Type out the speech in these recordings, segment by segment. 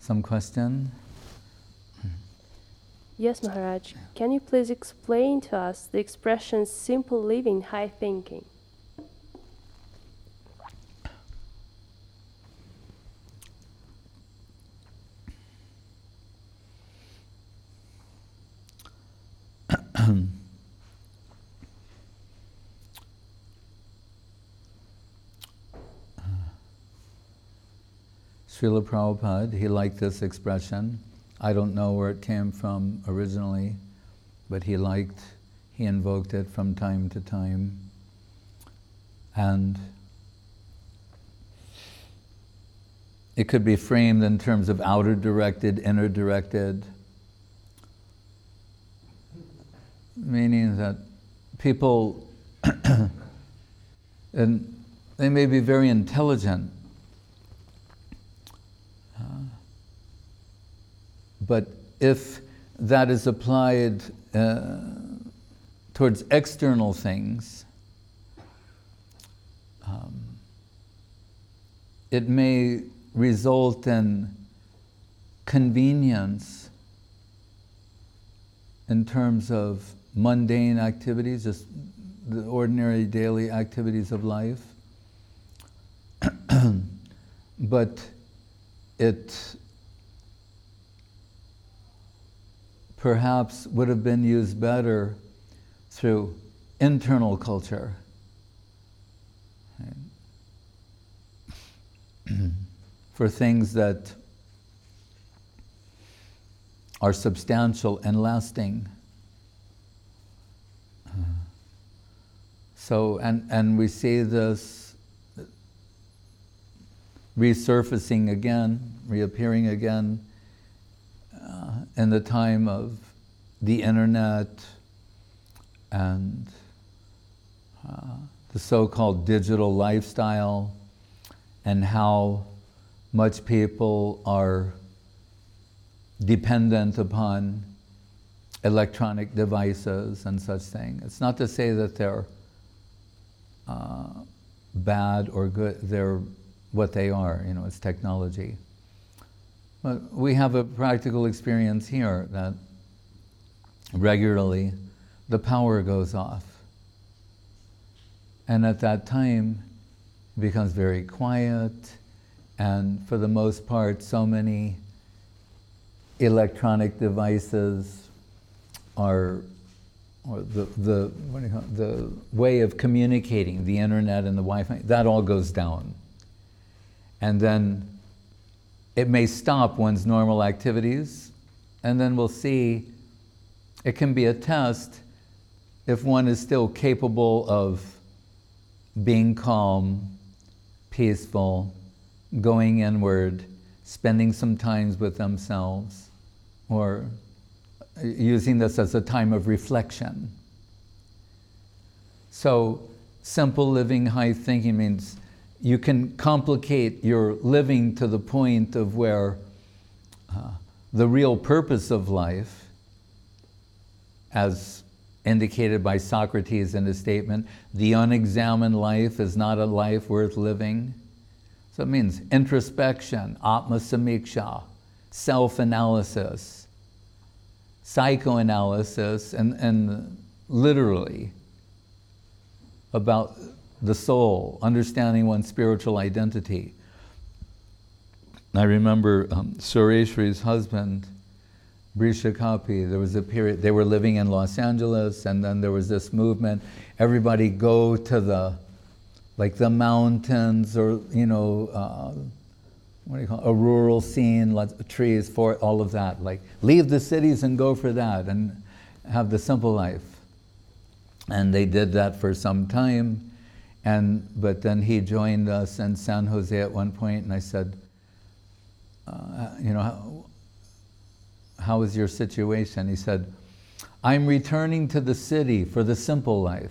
Some question? Yes, Maharaj. Can you please explain to us the expression simple living, high thinking? Srila Prabhupada, he liked this expression. I don't know where it came from originally, but he invoked it from time to time. And it could be framed in terms of outer directed, inner directed, meaning that people, and they may be very intelligent, but if that is applied towards external things, it may result in convenience in terms of mundane activities, just the ordinary daily activities of life. But it perhaps would have been used better through internal culture. For things that are substantial and lasting. So, and we see this resurfacing again, reappearing again in the time of the internet and the so-called digital lifestyle, and how much people are dependent upon electronic devices and such things. It's not to say that they're bad or good, they're what they are, it's technology. But we have a practical experience here that regularly the power goes off. And at that time, it becomes very quiet, and for the most part, so many electronic devices are, or the way of communicating, the internet and the Wi-Fi, that all goes down. And then it may stop one's normal activities, and then we'll see, it can be a test if one is still capable of being calm, peaceful, going inward, spending some time with themselves, or using this as a time of reflection. So, simple living, high thinking means you can complicate your living to the point of where the real purpose of life, as indicated by Socrates in his statement, the unexamined life is not a life worth living. So it means introspection, atma-samiksha, self-analysis, psychoanalysis, and literally about the soul, understanding one's spiritual identity. I remember Sureshri's husband, Brishakapi, there was a period, they were living in Los Angeles, and then there was this movement, everybody go to the mountains, or, what do you call it, a rural scene, lots of trees, forest, all of that. Like, leave the cities and go for that, and have the simple life. And they did that for some time. But then he joined us in San Jose at one point, and I said, how is your situation? He said, I'm returning to the city for the simple life.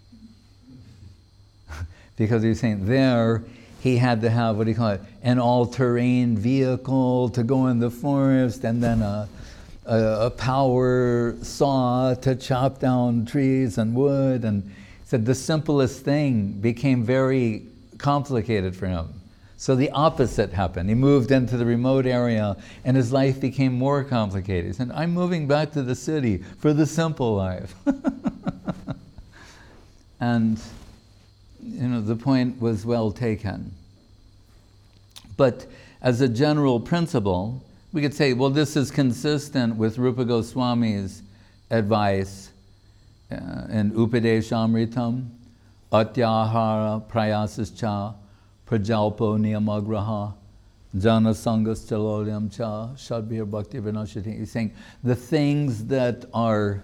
Because he was saying there, he had to have, an all-terrain vehicle to go in the forest, and then a power saw to chop down trees and wood, and said the simplest thing became very complicated for him. So the opposite happened. He moved into the remote area and his life became more complicated. He said, I'm moving back to the city for the simple life. And, the point was well taken. But as a general principle, we could say, well, this is consistent with Rupa Goswami's advice in Upadeshamritam, Atyahara Prayasascha Prajalpo Niyamagraha Jana Sangas Chalolyam Cha Shadbhir Bhakti Vinashati. He's saying the things that are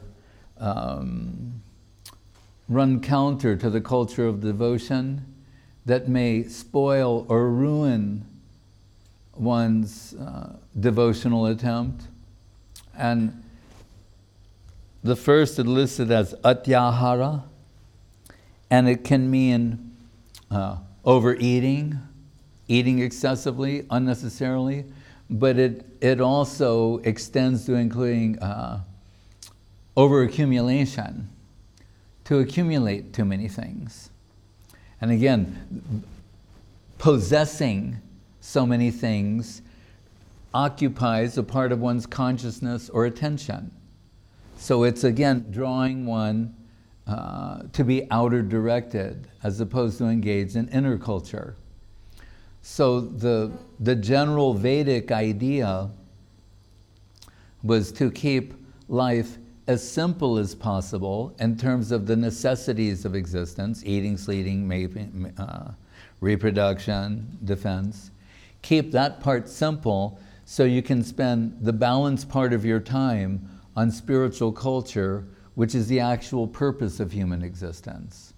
run counter to the culture of devotion, that may spoil or ruin one's devotional attempt. And the first is listed as atyahara, and it can mean overeating, eating excessively, unnecessarily, but it also extends to including overaccumulation, to accumulate too many things. And again, possessing so many things occupies a part of one's consciousness or attention. So it's again drawing one to be outer directed as opposed to engaged in inner culture. So the general Vedic idea was to keep life as simple as possible in terms of the necessities of existence, eating, sleeping, reproduction, defense. Keep that part simple so you can spend the balanced part of your time on spiritual culture, which is the actual purpose of human existence.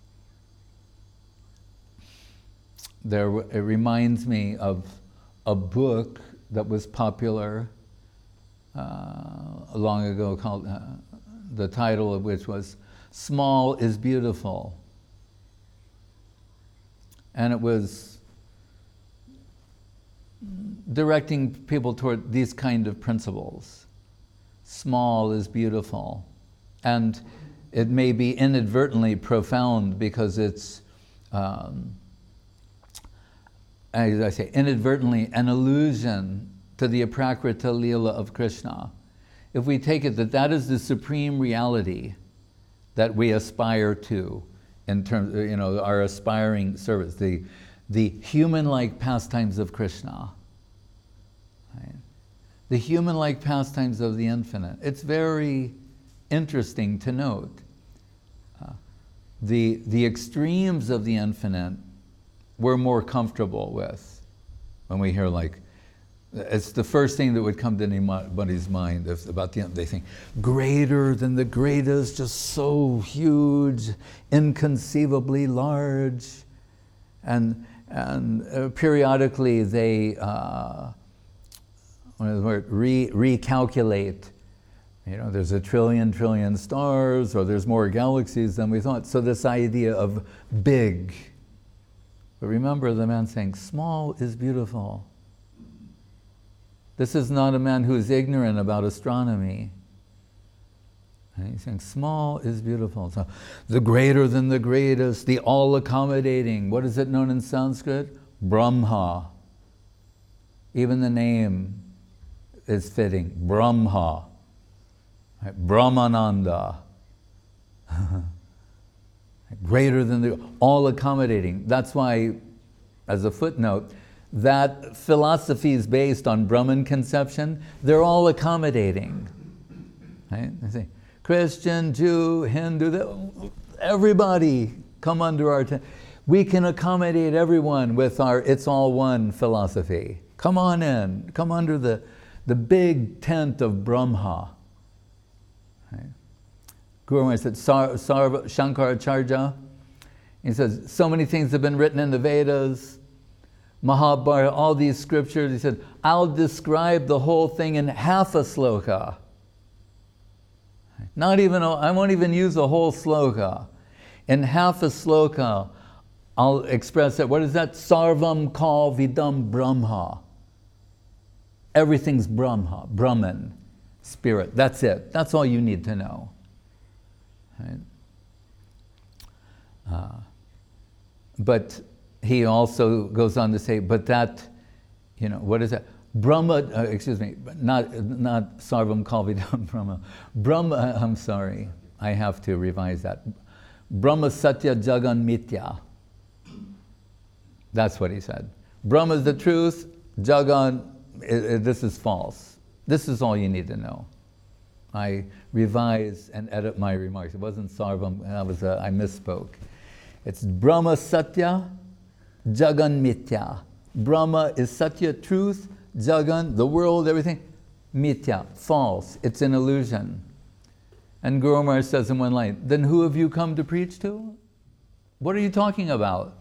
It reminds me of a book that was popular long ago called, the title of which was Small is Beautiful. And it was directing people toward these kind of principles. Small is beautiful. And it may be inadvertently profound because it's, as I say, inadvertently an allusion to the Aprakrita Leela of Krishna. If we take it that that is the supreme reality that we aspire to in terms of, our aspiring service, the human-like pastimes of Krishna. Right? The human-like pastimes of the infinite. It's very interesting to note. The extremes of the infinite we're more comfortable with when we hear it's the first thing that would come to anybody's mind about they think, greater than the greatest, just so huge, inconceivably large. And periodically they recalculate. There's a trillion stars, or there's more galaxies than we thought. So this idea of big. But remember the man saying, small is beautiful. This is not a man who is ignorant about astronomy. And he's saying, small is beautiful. So the greater than the greatest, the all-accommodating. What is it known in Sanskrit? Brahma. Even the name is fitting. Brahma. Right? Brahmananda. Greater than the all-accommodating. That's why, as a footnote, that philosophy is based on Brahman conception. They're all accommodating. Right? They say, Christian, Jew, Hindu, everybody come under our tent. We can accommodate everyone with our it's all one philosophy. Come on in. Come under the big tent of Brahma. Right? Guru Maharaj said, Shankaracharya, he says, so many things have been written in the Vedas, Mahabharata, all these scriptures. He said, I'll describe the whole thing in half a sloka. I won't even use a whole sloka. In half a sloka, I'll express it. What is that? Sarvam kal vidam Brahma. Everything's Brahma, Brahman, spirit. That's it. That's all you need to know. Right? But he also goes on to say, but that, what is that? Brahma, not Sarvam Kalvidam Brahma. Brahma, I'm sorry, I have to revise that. Brahma Satya Jagan Mithya. That's what he said. Brahma is the truth, Jagan, this is false. This is all you need to know. I revise and edit my remarks. It wasn't Sarvam, I misspoke. It's Brahma Satya, Jagan Mithya. Brahma is Satya, truth, Jagan, the world, everything, Mithya, false. It's an illusion. And Guru Maharaj says in one line, then who have you come to preach to? What are you talking about?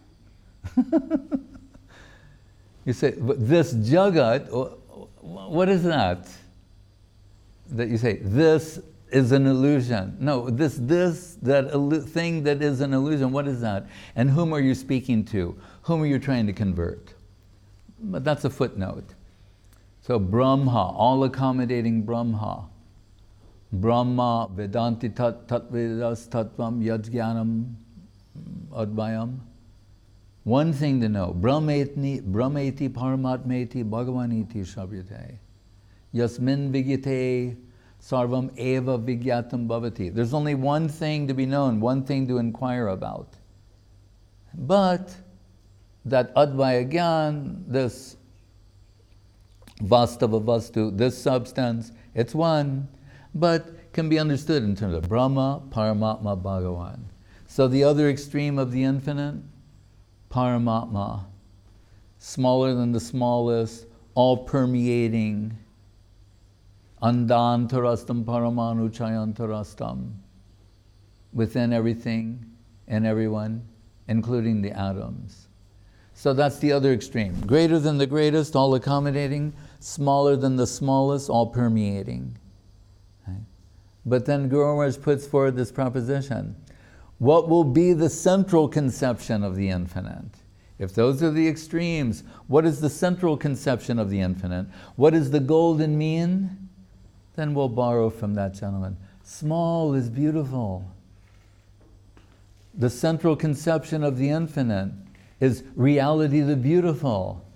You say, but this Jagat, what is that? That you say, this is an illusion. No, that thing that is an illusion, what is that? And whom are you speaking to? Whom are you trying to convert? But that's a footnote. So Brahma, all accommodating Brahma. Brahma, Vedanti Tatvedas Tattvam Yajnanam Advayam. One thing to know, Brahmeti Paramatmeti Bhagavaniti Shabhyate. Yasmin Vigite Sarvam Eva Vigyatam Bhavati. There's only one thing to be known, one thing to inquire about. But that Advaya Gyan, this Vastava Vastu, this substance, it's one, but can be understood in terms of Brahma, Paramatma, Bhagavan. So the other extreme of the infinite, Paramatma, smaller than the smallest, all permeating, Andantarastam Paramanu Chayantarastam, within everything and everyone, including the atoms. So that's the other extreme. Greater than the greatest, all accommodating, smaller than the smallest, all permeating. Right? But then Guru Maharaj puts forward this proposition. What will be the central conception of the infinite? If those are the extremes, what is the central conception of the infinite? What is the golden mean? Then we'll borrow from that gentleman. Small is beautiful. The central conception of the infinite is reality the beautiful.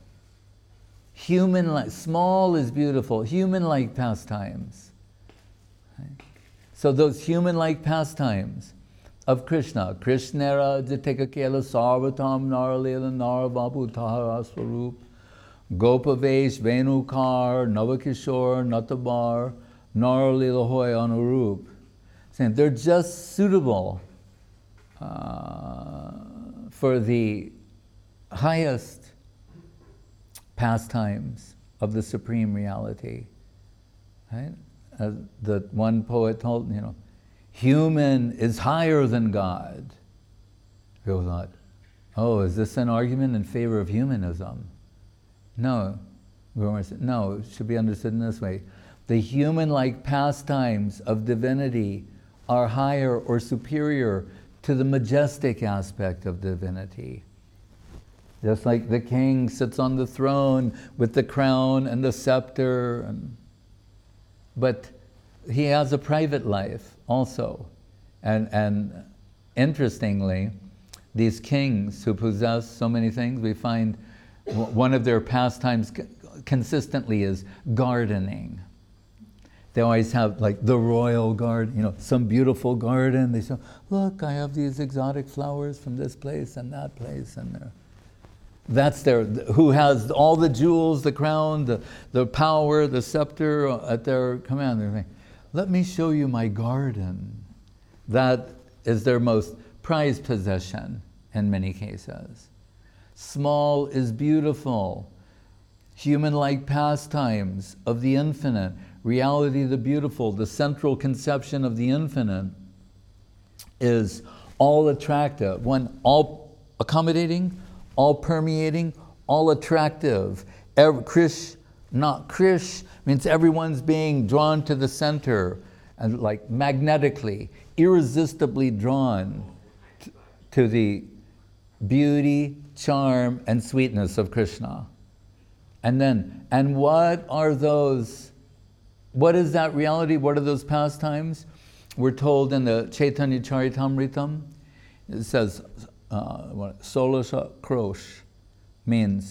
Small is beautiful, human-like pastimes. Right? So those human-like pastimes of Krishna, Krishnera Jitekakela Sarvatam Naralila Naravapu Tahara Swarup, Gopavesh Venukar, Navakishore, Natabar, Naralila Hoy Anurup. Saying they're just suitable for the highest pastimes of the Supreme Reality. Right? The one poet told, human is higher than God. People thought, oh, is this an argument in favor of humanism? No. No, it should be understood in this way. The human-like pastimes of divinity are higher or superior to the majestic aspect of divinity. Just like the king sits on the throne with the crown and the scepter, but he has a private life also. And interestingly, these kings who possess so many things, we find one of their pastimes consistently is gardening. They always have like the royal garden, some beautiful garden. They say, look, I have these exotic flowers from this place and that place, and that's who has all the jewels, the crown, the power, the scepter at their command. They're saying, let me show you my garden. That is their most prized possession in many cases. Small is beautiful. Human-like pastimes of the infinite, reality the beautiful, the central conception of the infinite is all attractive. One, all accommodating, all permeating, all attractive. Krish means everyone's being drawn to the center, and like magnetically, irresistibly drawn to the beauty, charm, and sweetness of Krishna. And what are those? What is that reality? What are those pastimes? We're told in the Chaitanya Charitamritam, it says, Solasha Krosh means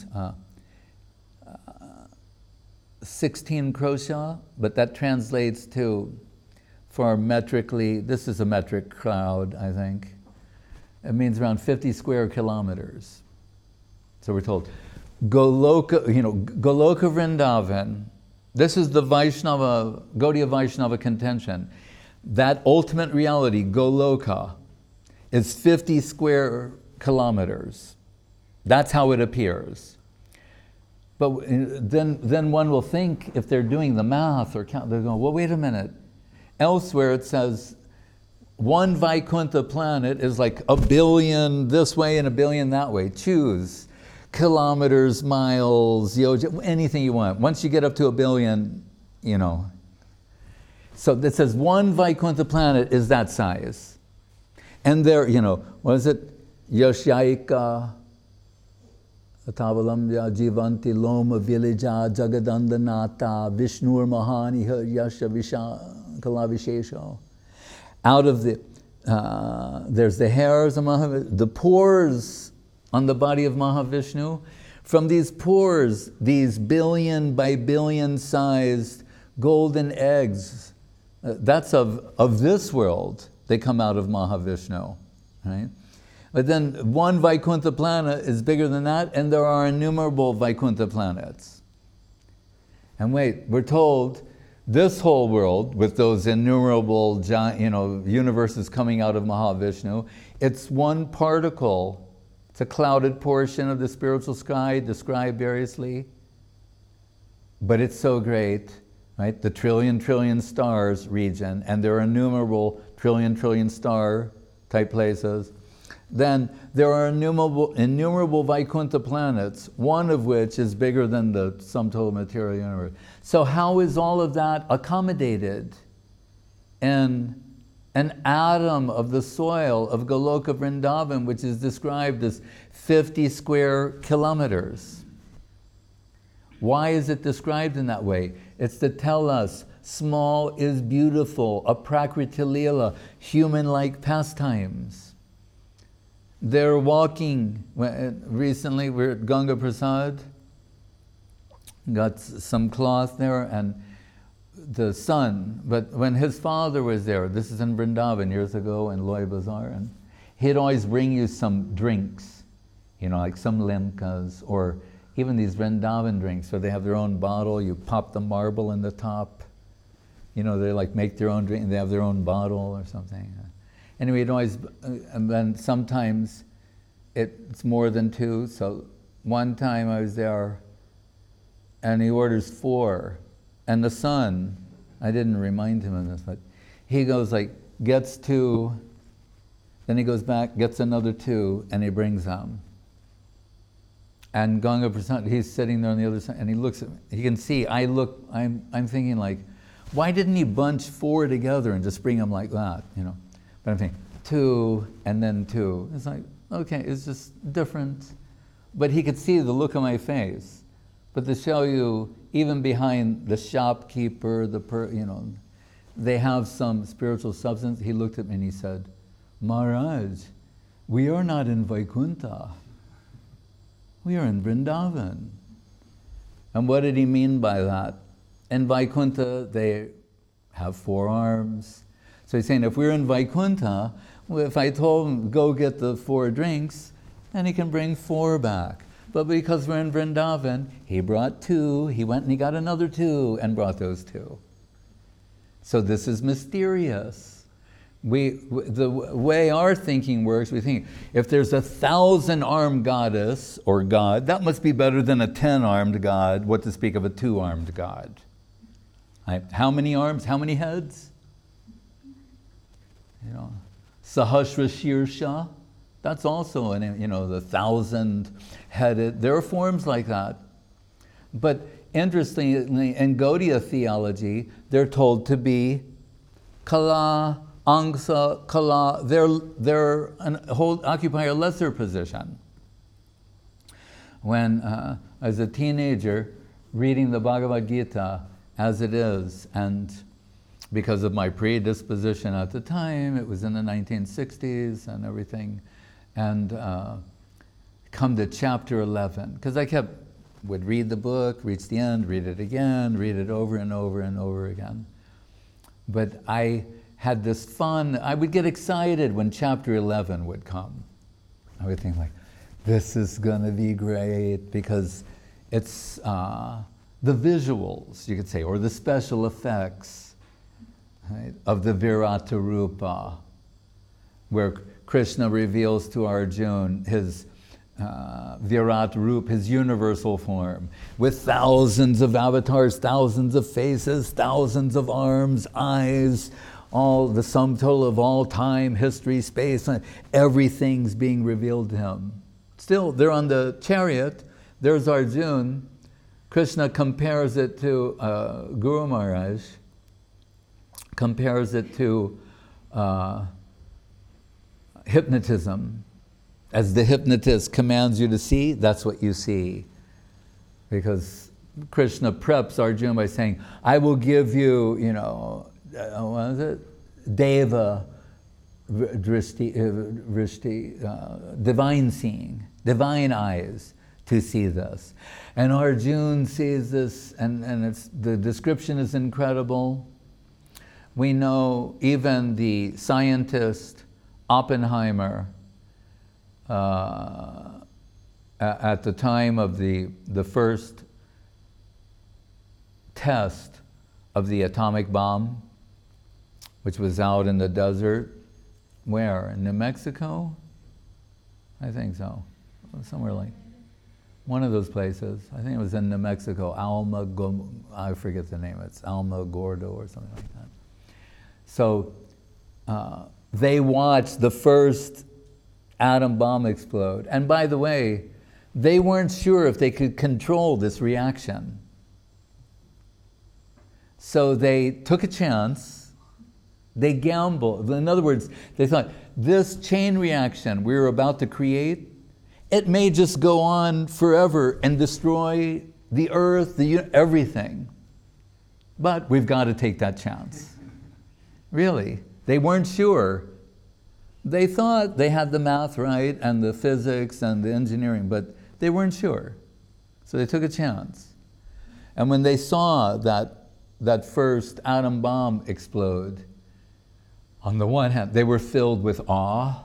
16 krosha, but that translates to, for metrically, this is a metric crowd, I think. It means around 50 square kilometers. So we're told, Goloka Vrindavan, this is the Vaishnava, Gaudiya Vaishnava contention. That ultimate reality, Goloka, is 50 square kilometers. That's how it appears. But then one will think, if they're doing the math or count, they're going, well, wait a minute. Elsewhere it says, one Vaikuntha planet is like a billion this way and a billion that way. Choose kilometers, miles, yoja, anything you want. Once you get up to a billion, So it says one Vaikuntha planet is that size. And there, what is it? Yashyaika Atavalamya Jivanti Loma Villaja Jagadandanata Vishnur Mahaniha Yasha Kalavishesho. Out of there's the hairs of Mahavishnu, the pores on the body of Mahavishnu. From these pores, these billion by billion sized golden eggs, that's of this world, they come out of Mahavishnu, right? But then one Vaikuntha planet is bigger than that, and there are innumerable Vaikuntha planets. And wait, we're told this whole world, with those innumerable universes coming out of Mahavishnu, it's one particle. It's a clouded portion of the spiritual sky, described variously. But it's so great, right? The trillion stars region, and there are innumerable trillion star type places. Then there are innumerable Vaikuntha planets, one of which is bigger than the sum total material universe. So how is all of that accommodated in an atom of the soil of Goloka Vrindavan, which is described as 50 square kilometers? Why is it described in that way? It's to tell us small is beautiful, a Prakriti Leela, human-like pastimes. They're walking. Recently, we're at Ganga Prasad, got some cloth there, and the son, but when his father was there, this is in Vrindavan years ago in Loy Bazaar, and he'd always bring you some drinks, like some limkas, or even these Vrindavan drinks, where they have their own bottle, you pop the marble in the top, they make their own drink, and they have their own bottle or something. Anyway, it always, and then sometimes it's more than two. So one time I was there, and he orders 4, and the son, I didn't remind him of this, but he goes gets 2, then he goes back, gets another 2, and he brings them. And Ganga Prasad, he's sitting there on the other side, and he looks at me. He can see, I'm thinking why didn't he bunch 4 together and just bring them like that, But I'm thinking, 2, and then 2. It's okay, it's just different. But he could see the look on my face. But to show you, even behind the shopkeeper, they have some spiritual substance. He looked at me and he said, Maharaj, we are not in Vaikuntha. We are in Vrindavan. And what did he mean by that? In Vaikuntha, they have 4 arms. So he's saying, if we're in Vaikuntha, if I told him, go get the 4 drinks, then he can bring 4 back. But because we're in Vrindavan, he brought 2, he went and he got another 2 and brought those 2. So this is mysterious. The way our thinking works, we think, if there's a 1,000-armed goddess or god, that must be better than a 10-armed god, what to speak of a 2-armed god. Right? How many arms, how many heads? Sahasra Shirsha, that's also the 1,000-headed. There are forms like that. But interestingly, in Gaudiya theology, they're told to be Kala, Angsa, Kala. They're occupy a lesser position. When as a teenager, reading the Bhagavad Gita as it is, and because of my predisposition at the time, it was in the 1960s and everything, and come to chapter 11, because would read the book, reach the end, read it again, read it over and over and over again. But I had this fun, I would get excited when chapter 11 would come. I would think like, this is gonna be great, because it's the visuals, you could say, or the special effects, right, of the Virata Rupa, where Krishna reveals to Arjuna his Virat Rup, his universal form, with thousands of avatars, thousands of faces, thousands of arms, eyes, all the sum total of all time, history, space, everything's being revealed to him. Still, they're on the chariot, there's Arjuna. Krishna compares it to Guru Maharaj, compares it to hypnotism. As the hypnotist commands you to see, that's what you see. Because Krishna preps Arjuna by saying, I will give you, what is it? Deva drishti, divine seeing, divine eyes to see this. And Arjuna sees this, and the description is incredible. We know even the scientist Oppenheimer, at the time of the first test of the atomic bomb, which was out in the desert, where? In New Mexico? I think so. Somewhere like one of those places. I think it was in New Mexico, I forget the name. It's Alamogordo or something like that. So they watched the first atom bomb explode. And by the way, they weren't sure if they could control this reaction. So they took a chance, they gambled. In other words, they thought, this chain reaction we're about to create, it may just go on forever and destroy the earth, everything. But we've got to take that chance. Really, they weren't sure. They thought they had the math right and the physics and the engineering, but they weren't sure. So they took a chance. And when they saw that first atom bomb explode, on the one hand, they were filled with awe,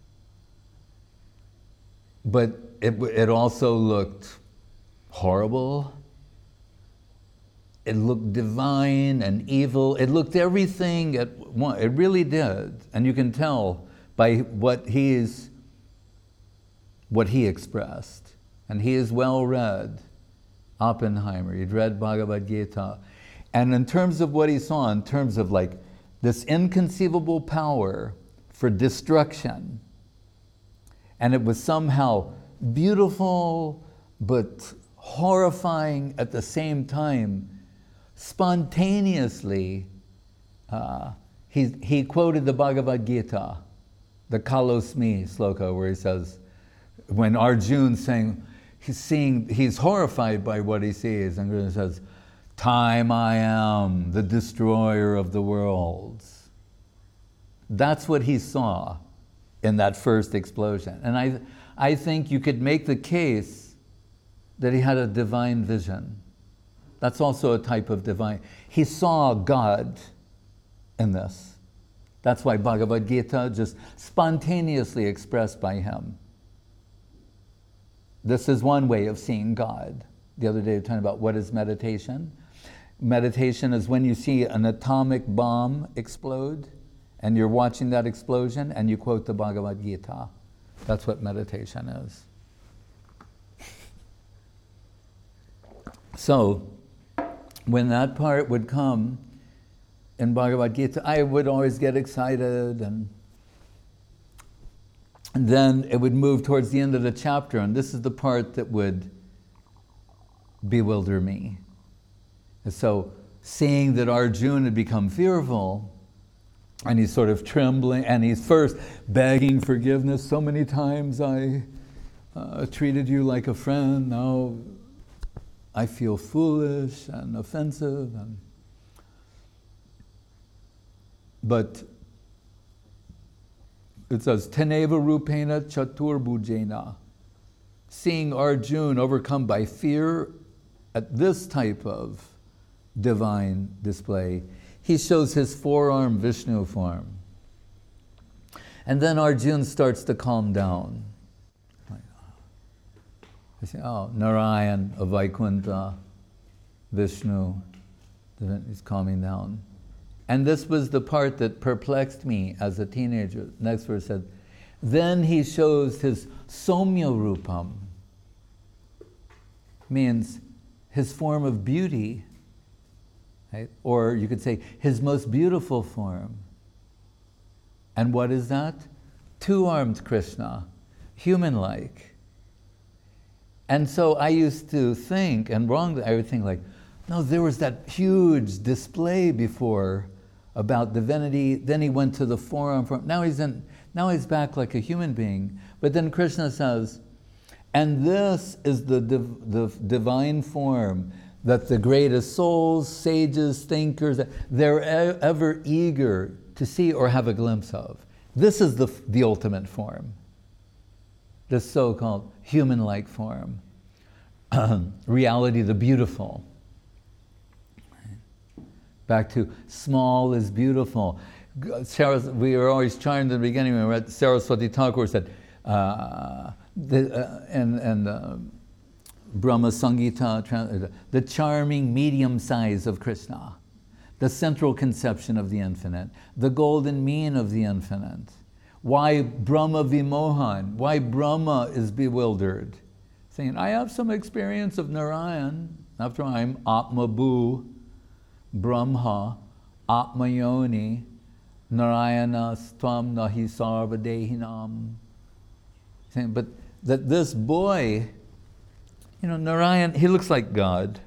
but it also looked horrible. It looked divine and evil. It looked everything at once. It really did. And you can tell by what he expressed. And he is well read, Oppenheimer. He'd read Bhagavad Gita. And in terms of what he saw, in terms of like this inconceivable power for destruction, and it was somehow beautiful but horrifying at the same time, spontaneously, he quoted the Bhagavad Gita, the Kalosmi sloka, where he says, when Arjuna's saying, he's horrified by what he sees, and he says, time I am, the destroyer of the worlds. That's what he saw in that first explosion. And I think you could make the case that he had a divine vision. That's also a type of divine. He saw God in this. That's why Bhagavad Gita just spontaneously expressed by him. This is one way of seeing God. The other day we were talking about what is meditation. Meditation is when you see an atomic bomb explode and you're watching that explosion and you quote the Bhagavad Gita. That's what meditation is. So, when that part would come in Bhagavad Gita, I would always get excited, and then it would move towards the end of the chapter, and this is the part that would bewilder me. And so, seeing that Arjuna had become fearful, and he's sort of trembling, and he's first begging forgiveness. So many times I treated you like a friend, now I feel foolish and offensive. But it says, Teneva Rupena Chatur Bhujena. Seeing Arjuna overcome by fear at this type of divine display, he shows his forearm Vishnu form. And then Arjuna starts to calm down. I say, oh, Narayan of Vaikuntha, Vishnu, he's calming down. And this was the part that perplexed me as a teenager. Next verse said, then he shows his Somya Rupam, means his form of beauty, right? Or you could say his most beautiful form. And what is that? Two-armed Krishna, human-like. And so I used to think, and wrongly, I would think like, no, there was that huge display before about divinity, then he went to the forearm form, now he's back like a human being. But then Krishna says, and this is the divine form that the greatest souls, sages, thinkers, they're ever eager to see or have a glimpse of. This is the ultimate form, this so-called human-like form. Reality, the beautiful. Back to small is beautiful. We were always charmed in the beginning when we read Saraswati Thakur said, Brahma Sangita, the charming medium size of Krishna, the central conception of the infinite, the golden mean of the infinite. Why Brahma Vimohan? Why Brahma is bewildered? Saying, I have some experience of Narayan. After all, I'm Atma Bhu, Brahma, Atma Yoni, Narayana Stvam Nahi Sarvadehinam. Saying, but that this boy, Narayan, he looks like God.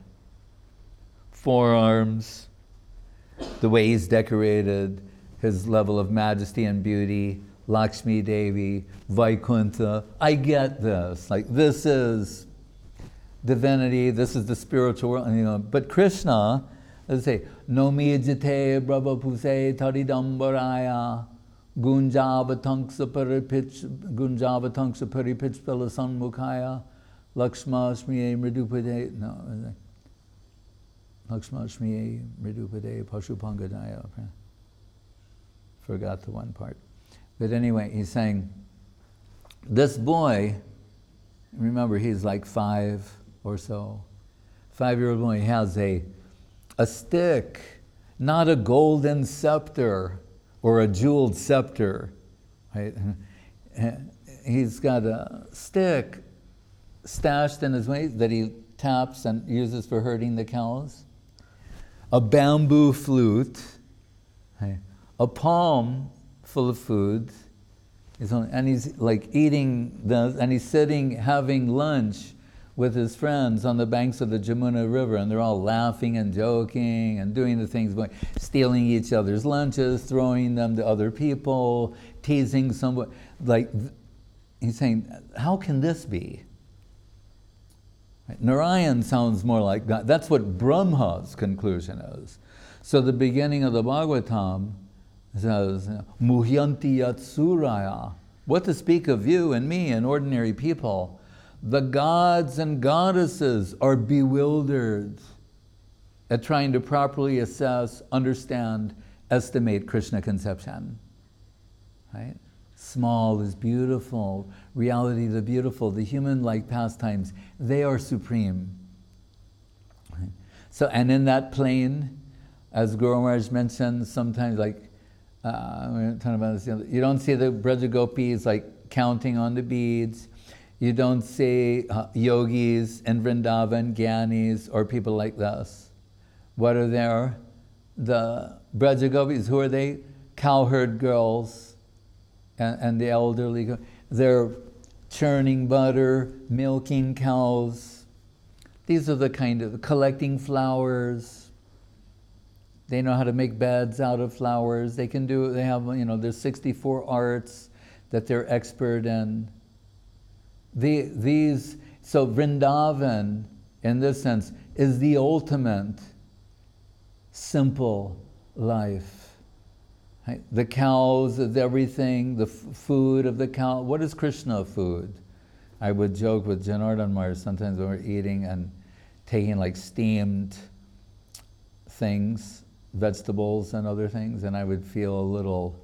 Forearms, the way he's decorated, his level of majesty and beauty, Lakshmi Devi, Vaikuntha. I get this. Like, this is divinity, this is the spiritual world. But Krishna, let's say, Nomi Jite Brahmapuse Taridambaraya Gunjavatanksa Paripitspala Sanmukhaya Lakshmashmiye Mridupade. No, Lakshmashmiye Mridupade Pashupangadaya. Forgot the one part. But anyway, he's saying, this boy, remember he's like 5 or so, 5-year-old boy, he has a stick, not a golden scepter or a jeweled scepter, right? He's got a stick stashed in his waist that he taps and uses for herding the cows, a bamboo flute, right? A palm full of food, and he's like eating this, and he's sitting having lunch with his friends on the banks of the Jamuna River, and they're all laughing and joking and doing the things, stealing each other's lunches, throwing them to other people, teasing someone. Like, he's saying, how can this be? Right? Narayan sounds more like God. That's what Brahma's conclusion is. So the beginning of the Bhagavatam says, Muhyanti Yatsuraya. What to speak of you and me and ordinary people? The gods and goddesses are bewildered at trying to properly assess, understand, estimate Krishna conception. Right? Small is beautiful. Reality, the beautiful. The human-like pastimes, they are supreme. Right? So, and in that plane, as Guru Maharaj mentioned, sometimes like, we're talking about this, you don't see the Braja Gopis like counting on the beads. You don't see yogis in Vrindavan, Gyanis, or people like this. What are there? The Braja Gopis, who are they? Cowherd girls and the elderly. They're churning butter, milking cows. These are the kind of, collecting flowers. They know how to make beds out of flowers. They can do, they have, there's 64 arts that they're expert in. So Vrindavan, in this sense, is the ultimate simple life. Right? The cows is everything, the food of the cow. What is Krishna food? I would joke with Janardhan Mars sometimes when we're eating and taking like steamed things, vegetables and other things, and I would feel a little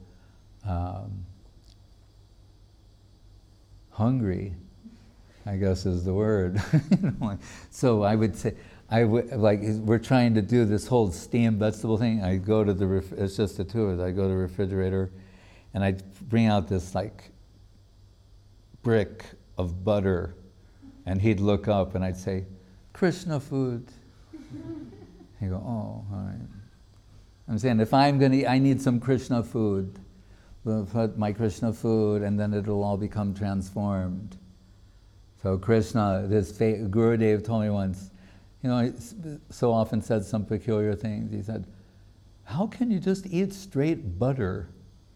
hungry, I guess is the word. So I would say, we're trying to do this whole steamed vegetable thing. I go to it's just the two of us. I go to the refrigerator and I bring out this like brick of butter, and he'd look up and I'd say, Krishna food. He'd go, oh, all right. I'm saying, if I'm going to, I need some Krishna food. We'll put my Krishna food and then it'll all become transformed. So Krishna, Gurudev told me once, he so often said some peculiar things. He said, how can you just eat straight butter?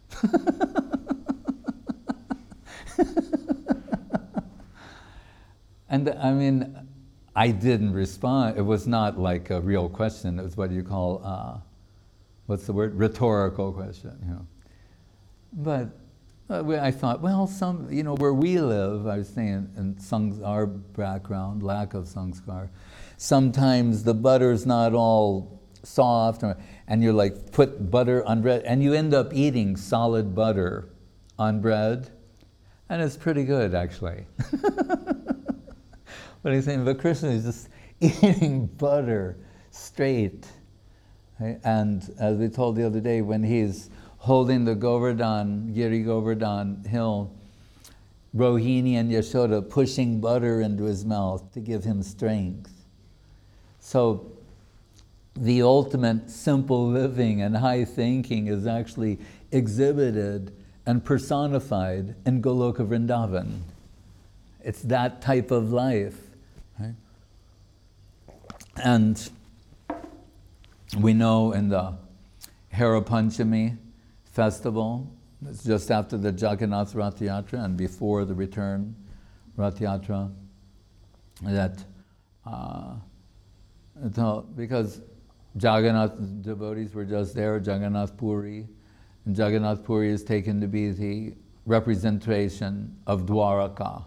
And I mean, I didn't respond. It was not like a real question. It was what you call, what's the word? Rhetorical question, But I thought, well, where we live, I was saying, in our background, lack of sanskar, sometimes the butter's not all soft, and you like put butter on bread, and you end up eating solid butter on bread, and it's pretty good, actually. But he's saying, but Krishna is just eating butter straight. Right? And as we told the other day, when he's holding the Govardhan, Giri Govardhan hill, Rohini and Yashoda pushing butter into his mouth to give him strength. So the ultimate simple living and high thinking is actually exhibited and personified in Goloka Vrindavan. It's that type of life. Right? And we know in the Hera Panchami festival, it's just after the Jagannath Rath Yatra and before the return Rath Yatra, that because Jagannath devotees were just there, Jagannath Puri, and Jagannath Puri is taken to be the representation of Dwaraka.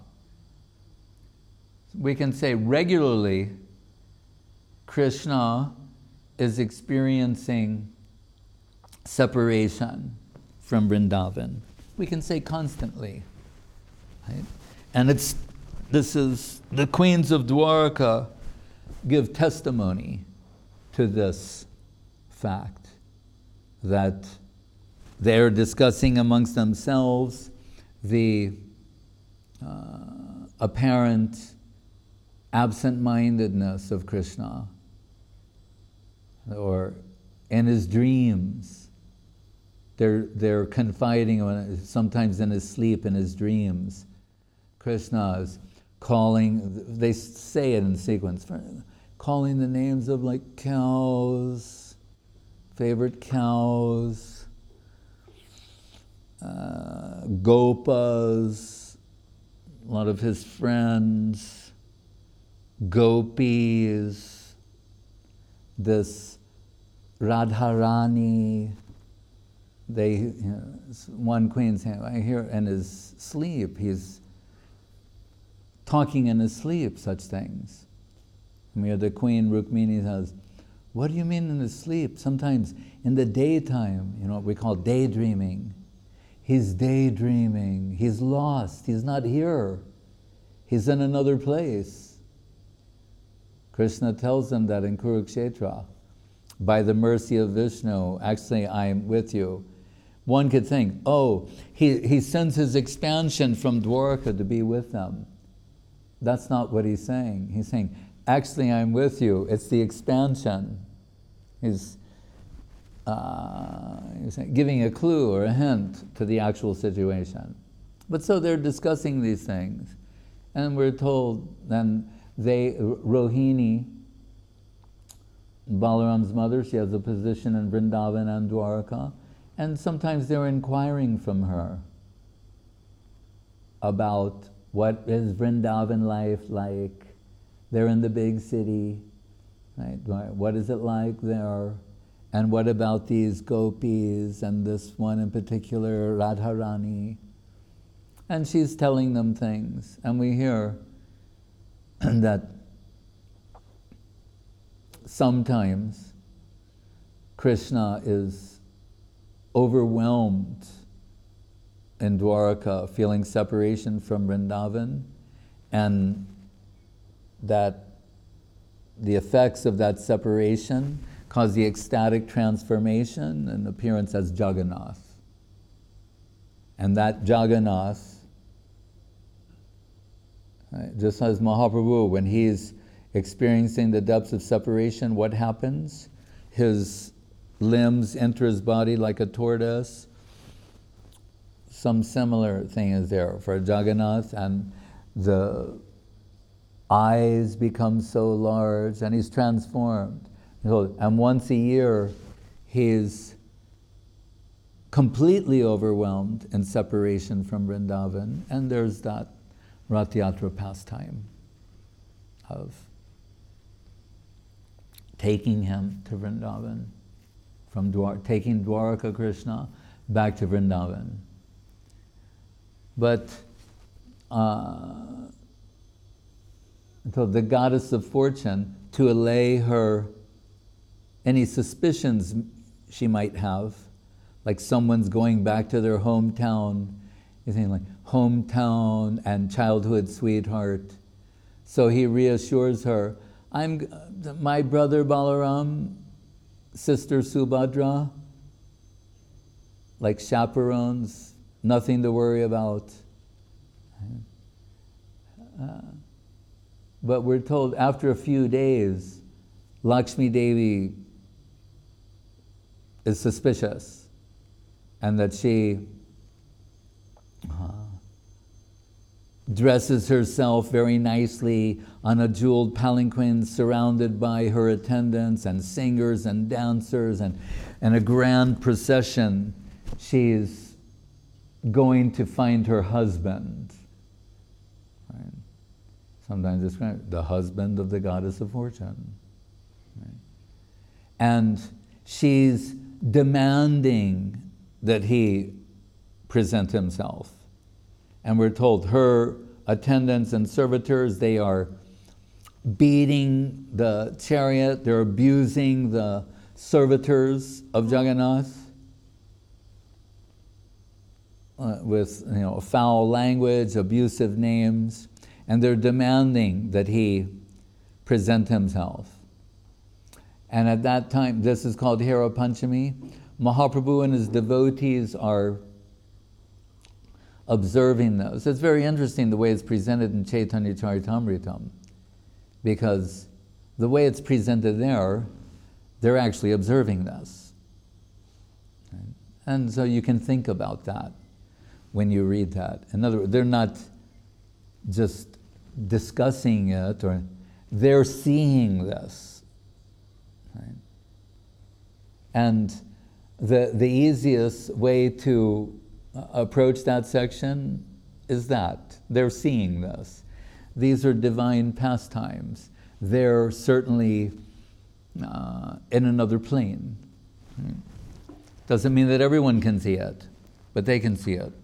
We can say regularly Krishna is experiencing separation from Vrindavan. We can say constantly. Right? And this is the queens of Dwaraka give testimony to this fact, that they're discussing amongst themselves the apparent absent-mindedness of Krishna, or in his dreams. They're confiding, sometimes in his sleep, in his dreams. Krishna is calling, they say it in sequence, calling the names of like cows, favorite cows, gopas, a lot of his friends, gopis, this Radharani. One queen saying, I hear in his sleep, he's talking in his sleep, such things. And we have the queen Rukmini says, what do you mean in his sleep? Sometimes in the daytime, what we call daydreaming. He's daydreaming, he's lost, he's not here. He's in another place. Krishna tells him that in Kurukshetra, by the mercy of Vishnu, actually I am with you. One could think, oh, he sends his expansion from Dwaraka to be with them. That's not what he's saying. He's saying, actually I'm with you. It's the expansion. He's giving a clue or a hint to the actual situation. But so they're discussing these things. And we're told then Rohini, Balaram's mother, she has a position in Vrindavan and Dwaraka, and sometimes they're inquiring from her about what is Vrindavan life like. They're in the big city, right? What is it like there? And what about these gopis and this one in particular, Radharani? And she's telling them things. And we hear that sometimes Krishna is overwhelmed in Dwaraka, feeling separation from Vrindavan, and that the effects of that separation cause the ecstatic transformation and appearance as Jagannath. And that Jagannath, right, just as Mahaprabhu, when he's experiencing the depths of separation, what happens? His limbs enter his body like a tortoise. Some similar thing is there for Jagannath, and the eyes become so large, and he's transformed. And once a year, he's completely overwhelmed in separation from Vrindavan, and there's that Rath Yatra pastime of taking him to Vrindavan, taking Dwaraka Krishna back to Vrindavan. But so the goddess of fortune, to allay her any suspicions she might have, like someone's going back to their hometown, you think like hometown and childhood sweetheart. So he reassures her, my brother Balaram, sister Subhadra, like chaperones, nothing to worry about. But we're told after a few days, Lakshmi Devi is suspicious, and that she dresses herself very nicely on a jeweled palanquin, surrounded by her attendants and singers and dancers, and a grand procession. She's going to find her husband. Right? Sometimes described the husband of the goddess of fortune. Right? And she's demanding that he present himself. And we're told her attendants and servitors, they are beating the chariot, they're abusing the servitors of Jagannath with foul language, abusive names, and they're demanding that he present himself. And at that time, this is called Hera Panchami, Mahaprabhu and his devotees are observing those. It's very interesting the way it's presented in Chaitanya Charitamritam, because the way it's presented there, they're actually observing this. Right? And so you can think about that when you read that. In other words, they're not just discussing it, or they're seeing this. Right? And the easiest way to approach that section is that they're seeing this. These are divine pastimes. They're certainly in another plane. Doesn't mean that everyone can see it, but they can see it.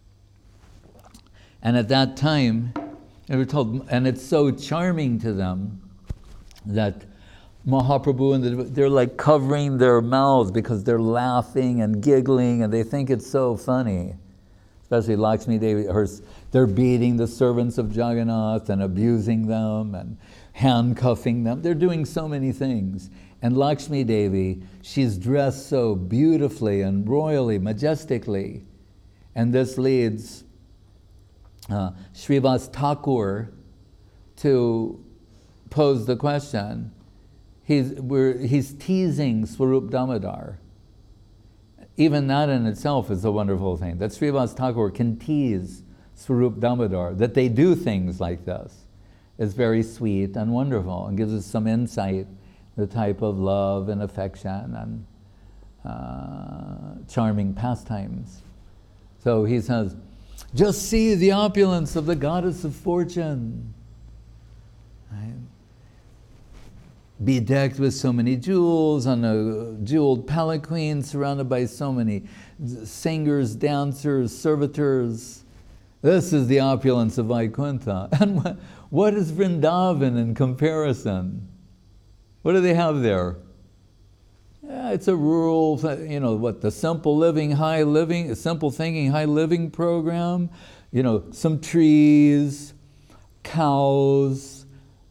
And at that time, they were told, and it's so charming to them that Mahaprabhu and they're like covering their mouths because they're laughing and giggling, and they think it's so funny. Especially Lakshmi Devi, they're beating the servants of Jagannath and abusing them and handcuffing them. They're doing so many things. And Lakshmi Devi, she's dressed so beautifully and royally, majestically. And this leads Srivas Thakur to pose the question. He's teasing Swarup Damodar. Even that in itself is a wonderful thing, that Srivas Thakur can tease Swarup Damodar, that they do things like this. It's very sweet and wonderful, and gives us some insight, the type of love and affection and charming pastimes. So he says, just see the opulence of the goddess of fortune. Right? bedecked with so many jewels, on a jeweled palanquin, surrounded by so many singers, dancers, servitors. This is the opulence of Vaikuntha. And what is Vrindavan in comparison? What do they have there? Yeah, it's a rural, the simple living, simple thinking, high living program. Some trees, cows,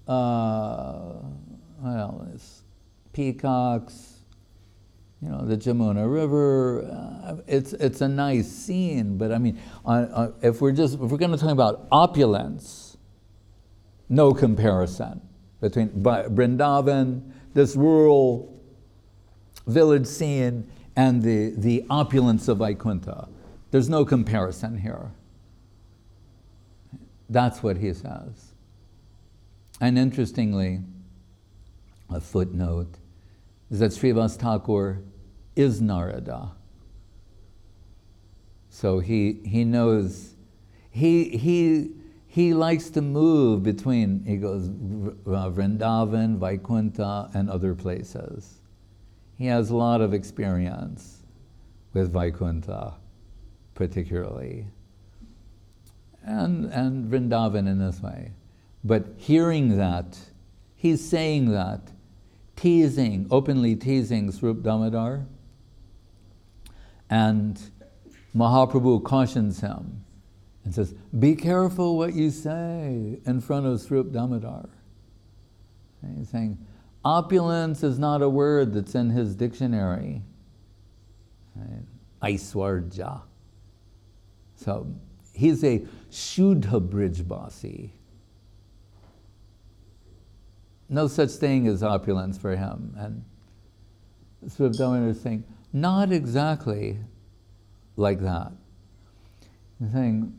peacocks, the Jamuna River. It's a nice scene, but I mean, if we're going to talk about opulence, no comparison between Vrindavan, this rural village scene, and the opulence of Vaikuntha. There's no comparison here. That's what he says. And interestingly, a footnote is that Srivas Thakur is Narada. So he knows, he likes to move between, he goes Vrindavan, Vaikuntha, and other places. He has a lot of experience with Vaikuntha, particularly, and Vrindavan in this way. But hearing that, he's saying that, openly teasing Swarup Damodar, and Mahaprabhu cautions him and says, be careful what you say in front of Swarup Damodar. And he's saying, opulence is not a word that's in his dictionary. Right? Aiswarja. So he's a Shuddha Brijbasi. No such thing as opulence for him. And Swarup Damodar is saying, not exactly like that. He's saying,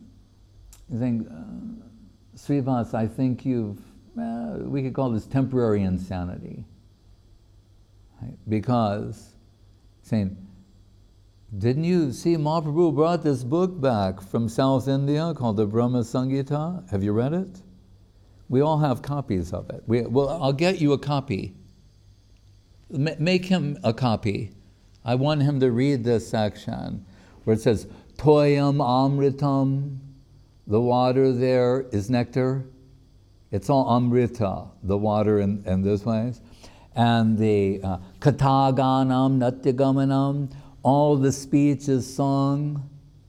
Srivas, I think we could call this temporary insanity. Right? Because, saying, didn't you see Mahaprabhu brought this book back from South India called the Brahma Samhita? Have you read it? We all have copies of it. I'll get you a copy. Make him a copy. I want him to read this section where it says, Toyam Amritam, the water there is nectar. It's all Amrita, the water in this way. And the Kataganam, Natya-gamanam, all the speech is song.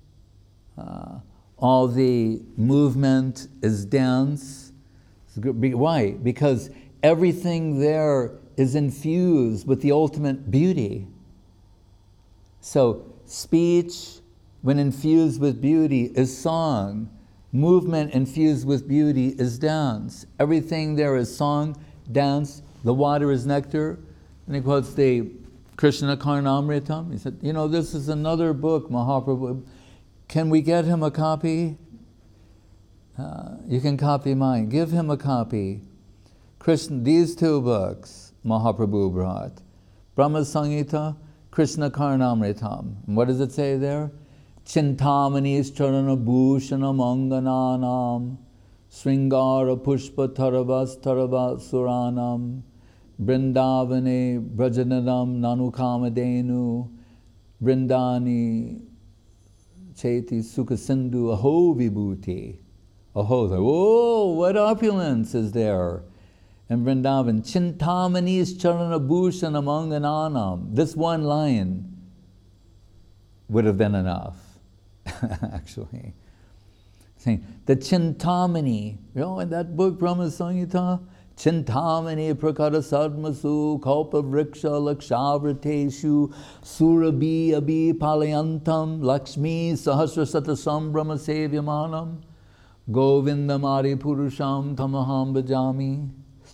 All the movement is dance. Why? Because everything there is infused with the ultimate beauty. So speech, when infused with beauty, is song. Movement infused with beauty is dance. Everything there is song, dance. The water is nectar. And he quotes the Krishna Karnamritam. He said, this is another book, Mahaprabhu. Can we get him a copy? You can copy mine. Give him a copy. Krishna, these two books Mahaprabhu brought. Brahma Samhita, Krishna Karnamritam. And what does it say there? Chintamani's charana bhushanam angananam sringara pushpa tarabas tarabas suranam brindavane brajanadam nanukamadenu brindani cheti sukasindhu aho vibhuti. Oh, what opulence is there in Vrindavan. Chintamani's charana bhushanam angananam. This one line would have been enough. Actually, saying the Chintamani, in that book Brahma Samhita, Chintamani prakara sadmasu kalpa vriksha lakshavrateshu surabhi abhi palayantam lakshmi sahasra satasam brahma sevyamanam govindam adi purusham tamaham bhajami.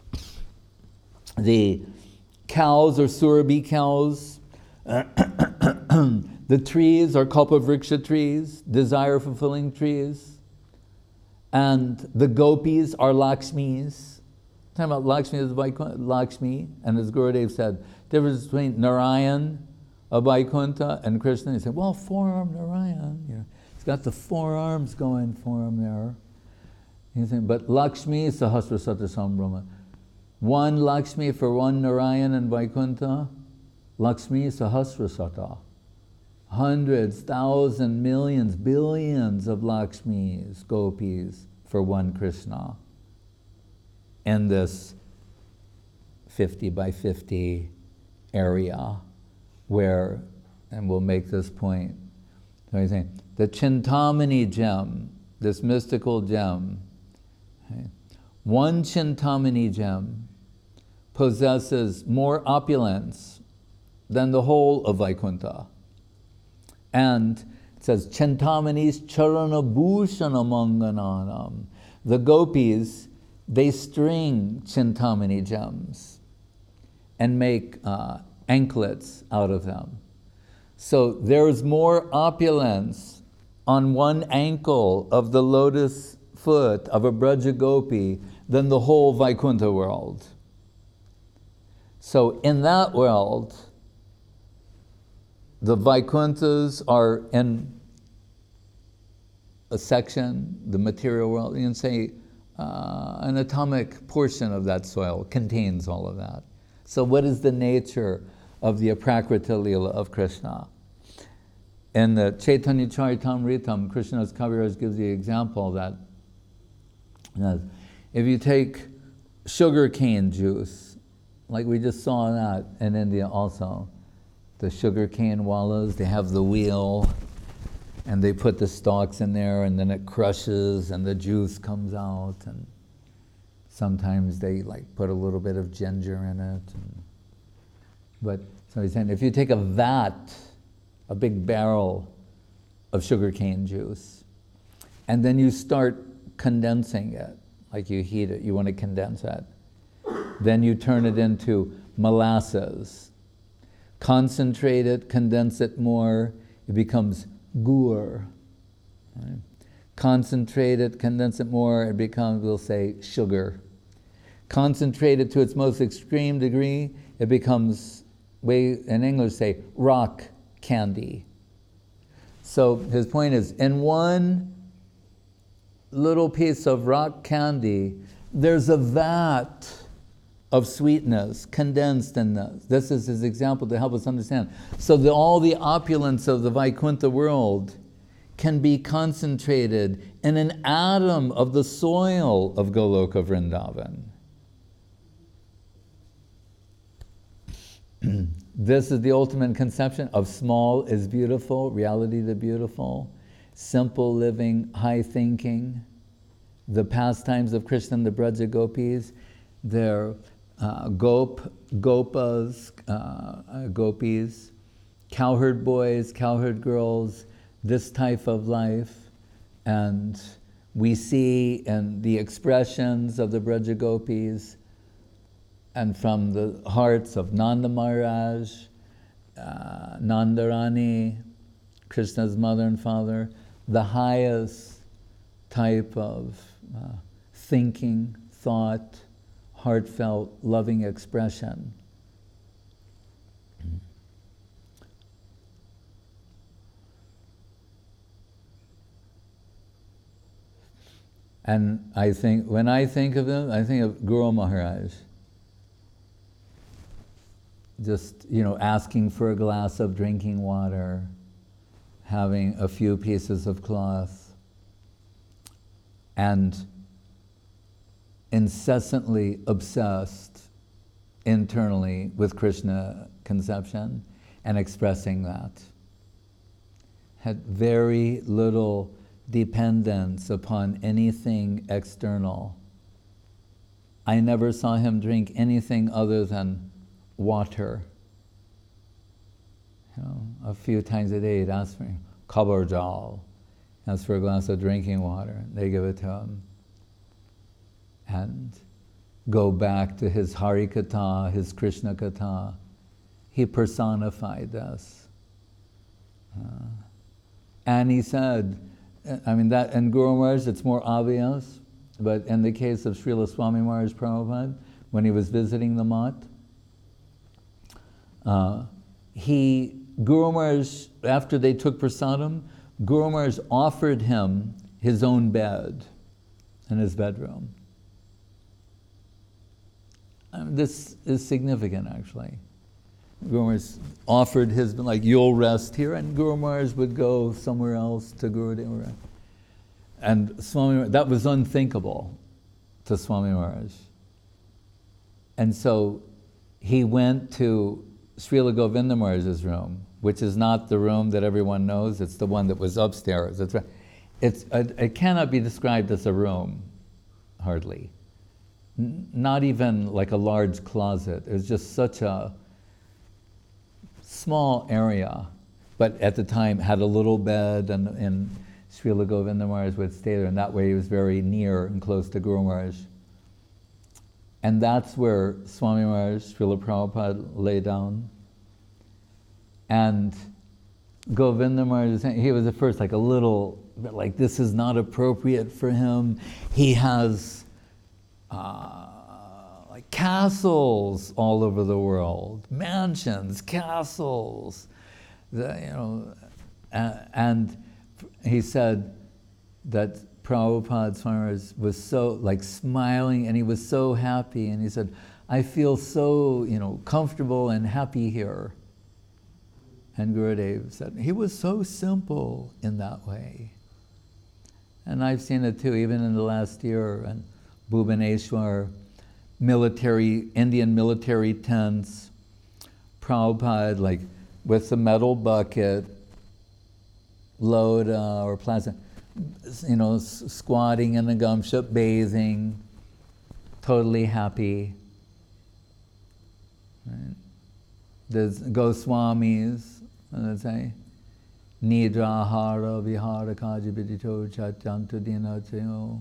The cows are surabhi cows. The trees are kalpavriksha trees, desire-fulfilling trees. And the gopis are Lakshmis. Talking about Lakshmi is Lakshmi, and as Gurudev said, difference between Narayan, a Vaikuntha, and Krishna. He said, well, four-armed Narayan. He's got the four arms going for him there. He's saying, but Lakshmi Sahasra Satasam Brahma. One Lakshmi for one Narayan in Vaikuntha, Lakshmi Sahasrasata. Hundreds, thousands, millions, billions of Lakshmis, gopis, for one Krishna in this 50 by 50 area where, and we'll make this point, so he's saying, the Chintamani gem, this mystical gem, okay, one Chintamani gem possesses more opulence than the whole of Vaikuntha. And it says, Chintamani's charana bhushana mangananam. The gopis, they string Chintamani gems and make anklets out of them. So there's more opulence on one ankle of the lotus foot of a Braja Gopi than the whole Vaikuntha world. So in that world, the Vaikunthas are in a section, the material world, you can say an atomic portion of that soil contains all of that. So what is the nature of the Aprakrita Lila of Krishna? In the Chaitanya Charitamritam, Krishna's Kaviraj gives the example that if you take sugar cane juice, like we just saw that in India also, the sugar cane wallas, they have the wheel and they put the stalks in there and then it crushes and the juice comes out, and sometimes they like put a little bit of ginger in it. But so he's saying, if you take a vat, a big barrel of sugar cane juice, and then you start condensing it, like you heat it, you want to condense it, then you turn it into molasses. Concentrate it, condense it more, it becomes gur. Right? Concentrate it, condense it more, it becomes, we'll say, sugar. Concentrate it to its most extreme degree, it becomes, we in English say, rock candy. So his point is, in one little piece of rock candy, there's a vat of sweetness condensed in this. This is his example to help us understand. So all the opulence of the Vaikuntha world can be concentrated in an atom of the soil of Goloka Vrindavan. This is the ultimate conception of small is beautiful, reality the beautiful, simple living, high thinking. The pastimes of Krishna and the Braja Gopis, they're gopas, gopis, cowherd boys, cowherd girls, this type of life. And we see in the expressions of the Braja Gopis and from the hearts of Nanda Maharaj, Nandarani, Krishna's mother and father, the highest type of thinking, thought, heartfelt, loving expression. And I think, when I think of them, I think of Guru Maharaj. Just, asking for a glass of drinking water, having a few pieces of cloth, and incessantly obsessed internally with Krishna conception and expressing that. Had very little dependence upon anything external. I never saw him drink anything other than water. A few times a day he'd ask for kabar jal, ask for a glass of drinking water. They give it to him. And go back to his Hari Katha, his Krishna Katha. He personified this. And he said, that in Guru Maharaj it's more obvious, but in the case of Srila Swami Maharaj Prabhupada, when he was visiting the Mat, Guru Maharaj, after they took prasadam, Guru Maharaj offered him his own bed in his bedroom. This is significant, actually. Guru Maharaj offered his, like, you'll rest here, and Guru Maharaj would go somewhere else to Gurudev. And Swami, that was unthinkable to Swami Maharaj. And so he went to Srila Govinda Maharaj's room, which is not the room that everyone knows, it's the one that was upstairs. It cannot be described as a room, hardly. Not even like a large closet. It was just such a small area, but at the time had a little bed, and Srila Govinda Maharaj would stay there, and that way he was very near and close to Guru Maharaj. And that's where Swami Maharaj, Srila Prabhupada, lay down. And Govinda Maharaj, he was at first like a little bit like, this is not appropriate for him. He has like castles all over the world, mansions, castles, and he said that Prabhupada Swami Maharaj was so like smiling, and he was so happy, and he said, I feel so comfortable and happy here. And Gurudev said, he was so simple in that way. And I've seen it too, even in the last year, and Bhubaneswar, Indian military tents, Prabhupada, like with the metal bucket, Loda or Plaza, squatting in the gumship, bathing, totally happy. Right? There's Goswamis, they say, Nidra hara vihara kaja vidito chatyantu dina chayo.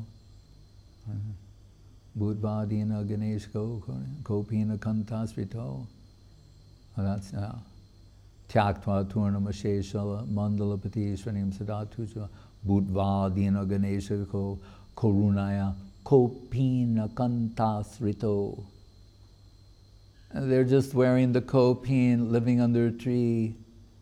Budvadina Ganesh Kopina Kantasrito. That's Tyaktva Turnamashesha Mandalapati Shranim Sadatuja Budvadina Ganesha Korunaya Kopina Kantasrito. They're just wearing the kopin, living under a tree.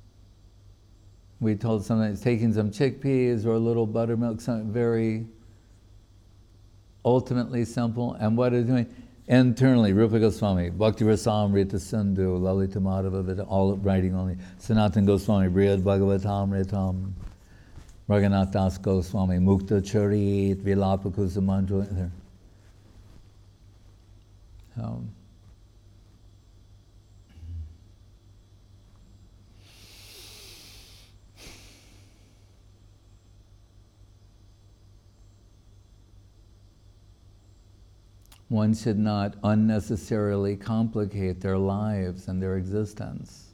We told sometimes taking some chickpeas or a little buttermilk, something very ultimately simple. And what are they doing? Internally, Rupa Goswami, Bhakti Rasamrita Sindhu, Lalita Madhava, all writing only. Sanatana Goswami, Brihad Bhagavatamritam, Raghunath Das Goswami, Mukta Charit, Vilapa Kusumanjali. One should not unnecessarily complicate their lives and their existence.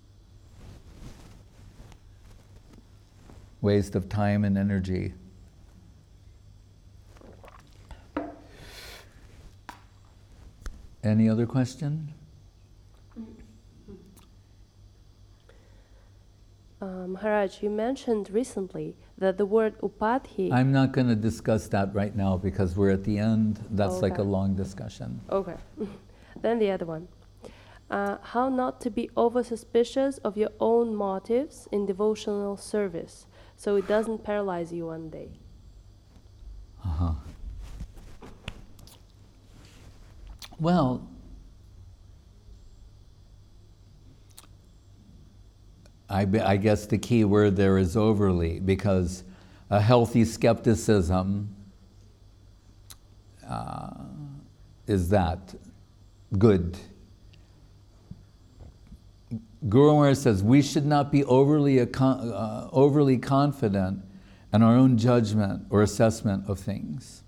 Waste of time and energy. Any other question? Maharaj, you mentioned recently that the word upadhi... I'm not going to discuss that right now because we're at the end. That's like a long discussion. Okay. Then the other one. How not to be over-suspicious of your own motives in devotional service so it doesn't paralyze you one day. Uh-huh. Well, I guess the key word there is overly, because a healthy skepticism is that good. Guru Maharaj says we should not be overly confident in our own judgment or assessment of things.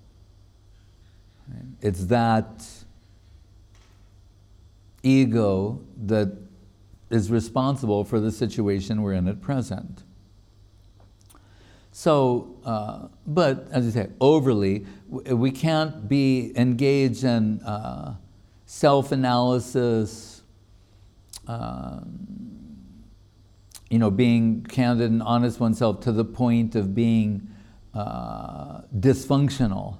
It's that ego that is responsible for the situation we're in at present. So, but as I say, overly, we can't be engaged in self-analysis, being candid and honest oneself to the point of being dysfunctional,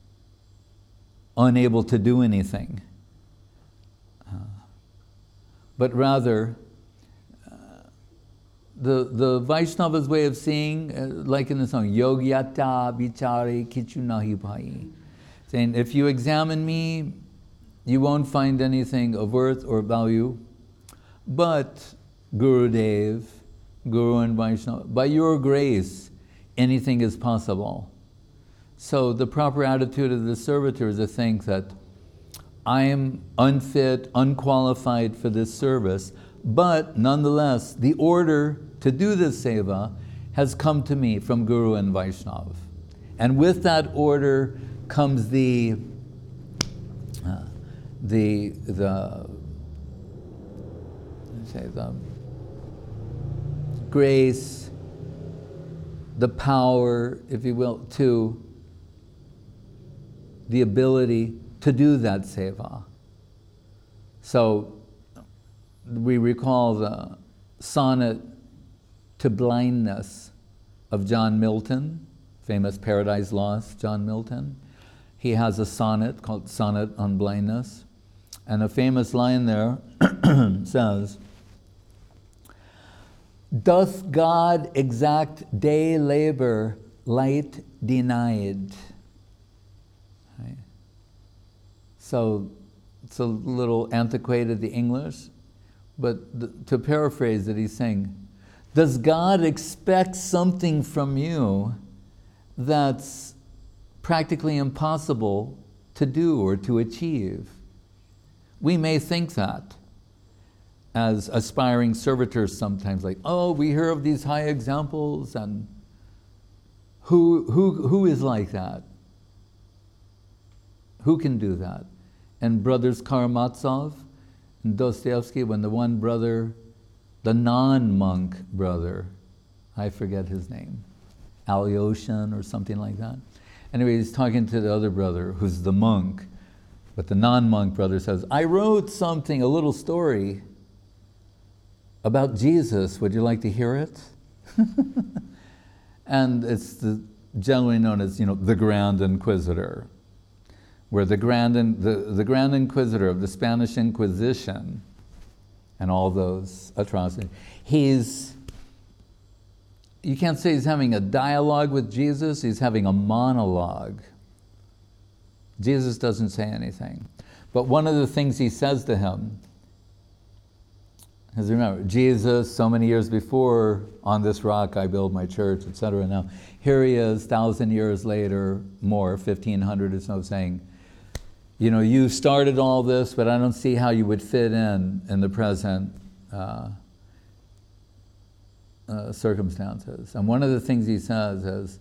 unable to do anything. But rather, the Vaishnava's way of seeing, like in the song, Yogyata Vichare Kichu Nahi Bhai, saying, if you examine me you won't find anything of worth or value, but Gurudev, Guru and Vaishnava, by your grace, anything is possible. So the proper attitude of the servitor is to think that I am unfit, unqualified for this service, but nonetheless, the order to do this seva has come to me from Guru and Vaishnava. And with that order comes the grace, the power, if you will, to the ability to do that seva. So we recall the sonnet to blindness of John Milton, famous Paradise Lost, John Milton. He has a sonnet called Sonnet on Blindness. And a famous line there says, "Doth God exact day labor, light denied?" Right? So it's a little antiquated, the English, but to paraphrase it, he's saying, does God expect something from you that's practically impossible to do or to achieve? We may think that as aspiring servitors sometimes, like, oh, we hear of these high examples, and who is like that? Who can do that? And brothers Karamazov and Dostoevsky, when the one brother, the non-monk brother, I forget his name, Alyoshin or something like that. Anyway, he's talking to the other brother who's the monk, but the non-monk brother says, I wrote something, a little story about Jesus. Would you like to hear it? And it's generally known as, the Grand Inquisitor, where the Grand Inquisitor of the Spanish Inquisition and all those atrocities, you can't say he's having a dialogue with Jesus, he's having a monologue. Jesus doesn't say anything. But one of the things he says to him, because remember, Jesus, so many years before, on this rock I build my church, etc. Now, here he is, 1,000 years later, more, 1,500 or so, saying, you started all this, but I don't see how you would fit in the present circumstances. And one of the things he says is,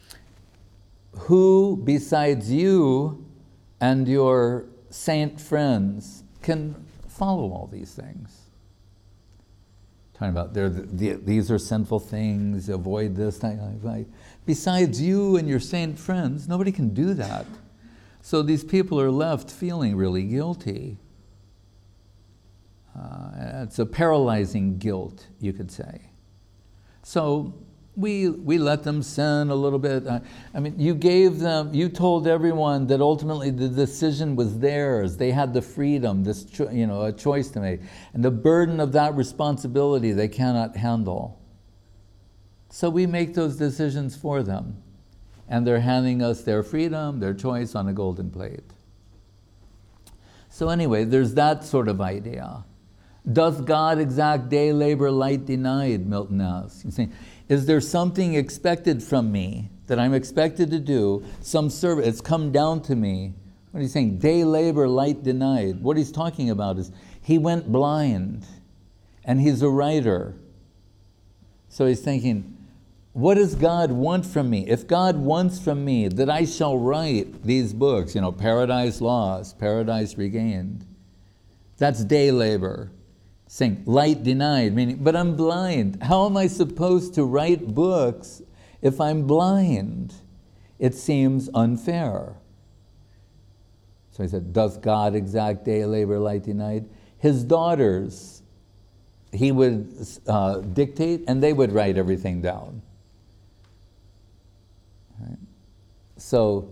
who besides you and your saint friends can follow all these things? Talking about these are sinful things, avoid this. Besides you and your saint friends, nobody can do that. So these people are left feeling really guilty. It's a paralyzing guilt, you could say. So we let them sin a little bit. You told everyone that ultimately the decision was theirs. They had the freedom, a choice to make. And the burden of that responsibility they cannot handle. So we make those decisions for them. And they're handing us their freedom, their choice on a golden plate. So anyway, there's that sort of idea. Doth God exact day labor light denied, Milton asks. He's saying, is there something expected from me that I'm expected to do, some service, it's come down to me? What he's saying, day labor light denied. What he's talking about is, he went blind, and he's a writer. So he's thinking, what does God want from me? If God wants from me that I shall write these books, Paradise Lost, Paradise Regained, that's day labor. Saying, light denied, meaning, but I'm blind. How am I supposed to write books if I'm blind? It seems unfair. So he said, doth God exact day labor light denied? His daughters, he would dictate, and they would write everything down. Right? So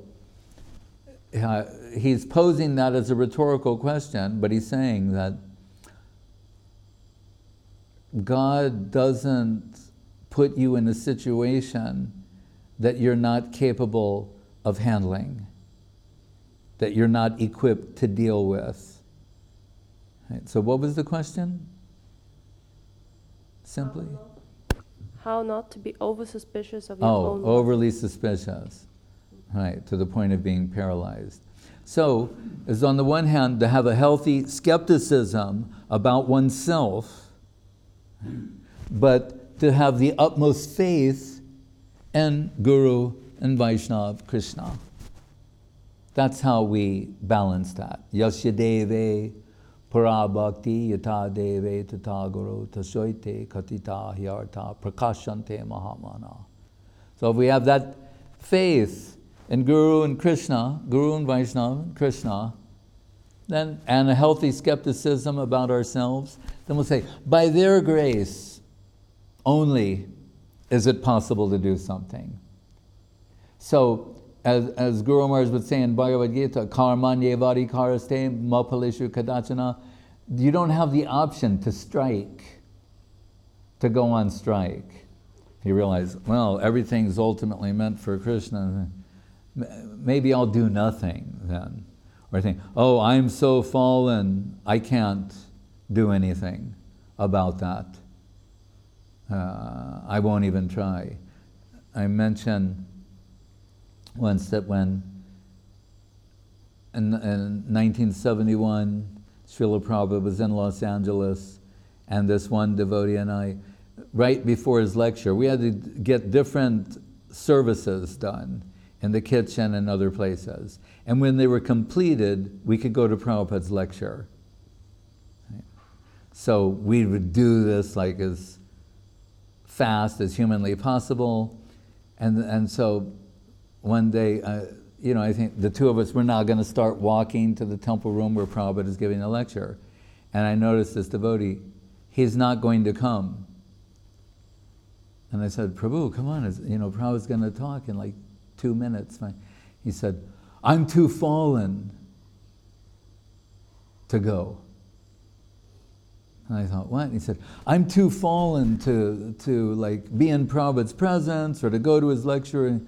he's posing that as a rhetorical question, but he's saying that God doesn't put you in a situation that you're not capable of handling. that you're not equipped to deal with. Right? So what was the question? Simply? How not to be over-suspicious of your own motives. Overly suspicious. Right, to the point of being paralyzed. So, is on the one hand to have a healthy skepticism about oneself, but to have the utmost faith in Guru and Vaishnava Krishna. That's how we balance that. Yasya deve para bhakti yata deve tata guru tashoite katita hyarta prakashante mahamana. So if we have that faith in Guru and Krishna, Guru and Vaishnava and Krishna, then, and a healthy skepticism about ourselves, then we'll say, by their grace only is it possible to do something. So, as Guru Maharaj would say in Bhagavad Gita, karmanye karaste mapalishu kadachana, you don't have the option to strike, to go on strike. You realize, well, everything's ultimately meant for Krishna. Maybe I'll do nothing then. Or think, oh, I'm so fallen, I can't do anything about that. I won't even try. I mentioned once that when in 1971, Srila Prabhupada was in Los Angeles, and this one devotee and I, right before his lecture, we had to get different services done in the kitchen and other places. And when they were completed, we could go to Prabhupada's lecture. Right? So we would do this like as fast as humanly possible. And so one day, I think the two of us were now going to start walking to the temple room where Prabhupada is giving a lecture. And I noticed this devotee, he's not going to come. And I said, Prabhu, come on, Prabhupada's going to talk in like 2 minutes. He said, I'm too fallen to go. And I thought, what? And he said, I'm too fallen to like be in Prabhupada's presence or to go to his lecture.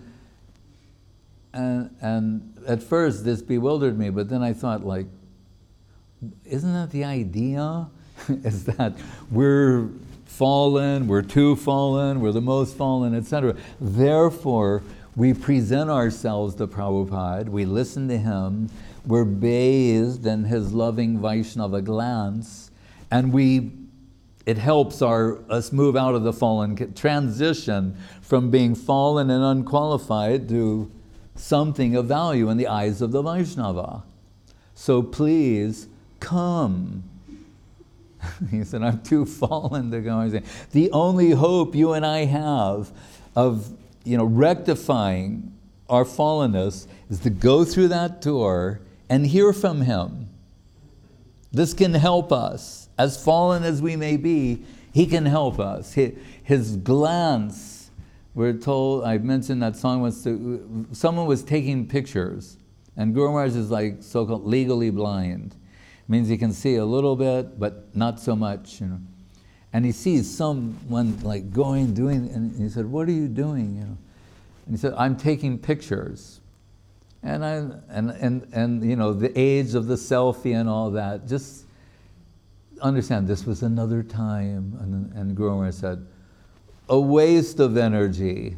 And at first this bewildered me, but then I thought, like, isn't that the idea? Is that we're fallen, we're too fallen, we're the most fallen, etc. Therefore, we present ourselves to Prabhupada, we listen to him, we're bathed in his loving Vaishnava glance, and it helps us move out of the fallen, transition from being fallen and unqualified to something of value in the eyes of the Vaishnava. So please, come. He said, I'm too fallen to go. He said, the only hope you and I have of rectifying our fallenness is to go through that door and hear from him. This can help us. As fallen as we may be, he can help us. His glance, we're told, I mentioned that song once, someone was taking pictures, and Guru Maharaj is like so-called legally blind. It means he can see a little bit, but not so much, And he sees someone like doing, and he said, what are you doing, And he said, I'm taking pictures. And the age of the selfie and all that, just understand this was another time. And Guru Maharaj said, a waste of energy.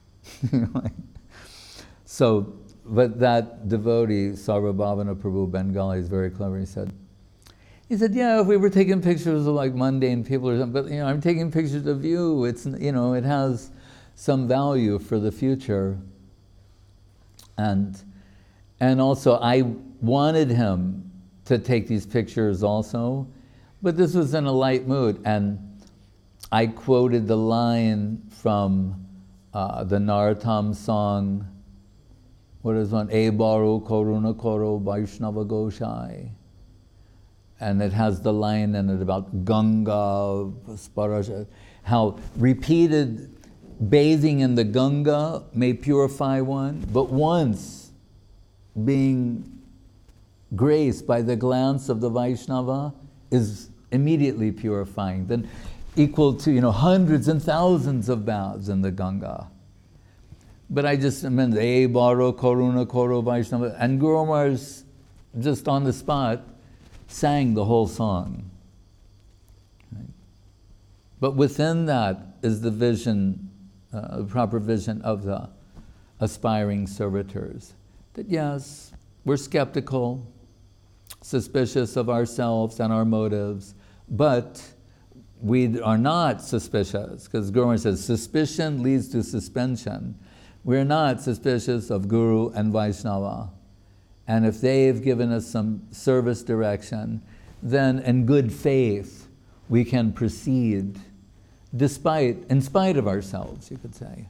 So, but that devotee, Sarvabhavana Prabhu Bengali, is very clever. He said, yeah, if we were taking pictures of like mundane people or something, but I'm taking pictures of you. It's, it has some value for the future. And also I wanted him to take these pictures also, but this was in a light mood. And I quoted the line from the Narottam song, what is one? E Baru Karuna Karo Vaishnava Goshai. And it has the line in it about Ganga, Sparasha, how repeated bathing in the Ganga may purify one, but once being graced by the glance of the Vaishnava is immediately purifying, then equal to hundreds and thousands of baths in the Ganga. But I just meant E Baro Karuna Koro Vaishnava, and Guru Maharaj just on the spot, sang the whole song. Right? But within that is the vision, the proper vision of the aspiring servitors. That yes, we're skeptical, suspicious of ourselves and our motives, but we are not suspicious, because Guru says suspicion leads to suspension. We're not suspicious of Guru and Vaishnava. And if they've given us some service direction, then in good faith we can proceed in spite of ourselves, you could say.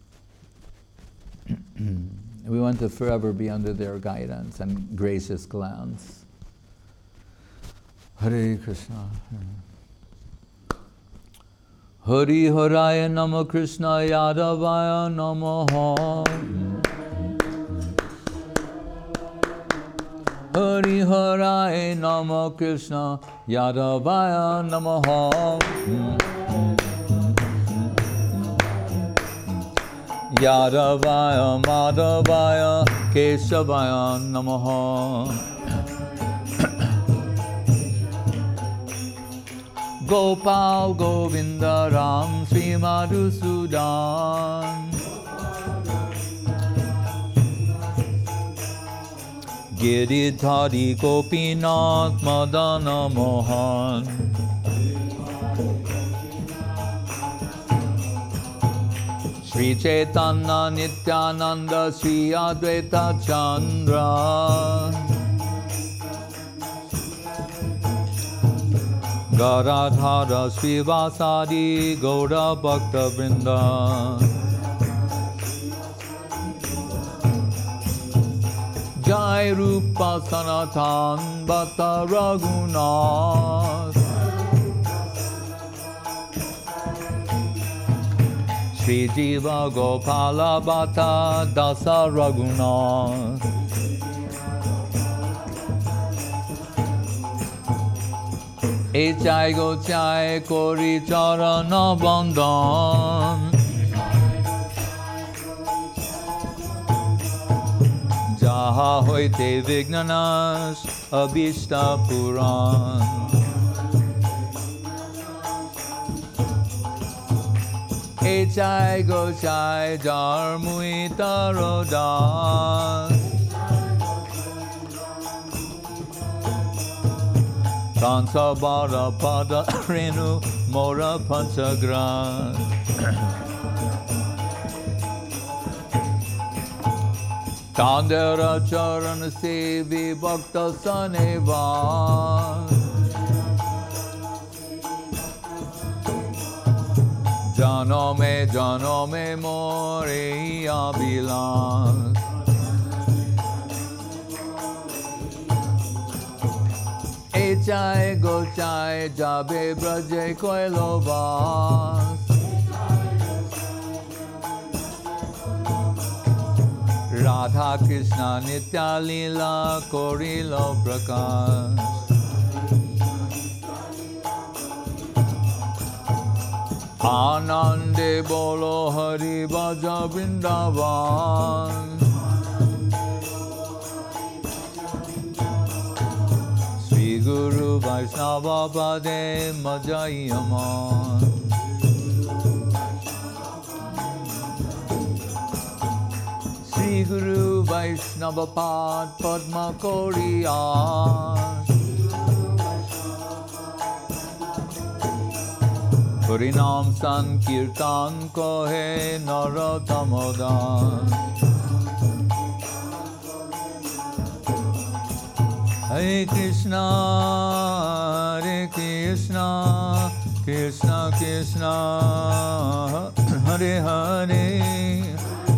We want to forever be under their guidance and gracious glance. Hare Krishna. Hari Haraya Namo Krishna Yadavaya Namaha. Hari Haraya Namo Krishna Yadavaya Namaha. Yadavaya Madhavaya Keshavaya Namaha. Gopal Govinda Ram Sri Madhusudan. Giridhari Gopinath Madana Mohan. Sri Chaitanya Nityananda Sri Advaita Chandra. Garadhara Srivasadi Gaura Bhakta Vrinda. Jai Rupa Sanatan Bhatta Raghunath. Sri Jiva Gopala Bhatta Dasa Raghunath. Echai Gochai Kori Charana Bandhan. Jaha Hoite Vignanas Abhishta Puran. Echai Gochai Jarmui Tarodas. Tansa Bara Pada Renu Mora Panchagra. Tandera Charan Sevi Bhakta Saneva. Janome More Abhilas. Echai Gochai Jabe Braje Koilovas. Radha Krishna Nitya Lila Korilo Prakash. Anande Bolo Hari Bhaja Vrindavan. Sri Guru Vaishnava Pade Majayaman. Sri Guru Vaishnava Pad Padma Koriya. Harinam Sankirtan Kohe Narottamodam. Hare Krishna, Krishna Krishna, Hare Hare.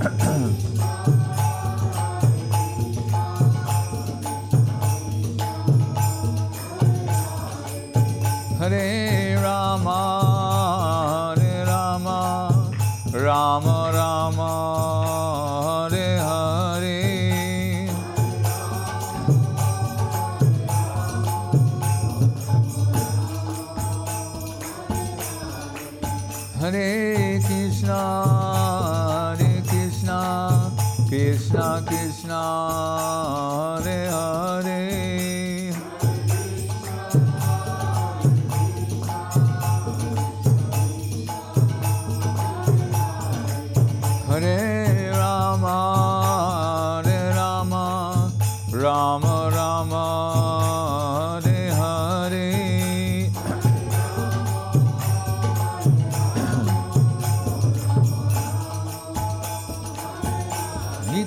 Hare Rama, Rama Rama, Hare Hare. Hare Krishna, Krishna Krishna, Hare Hare.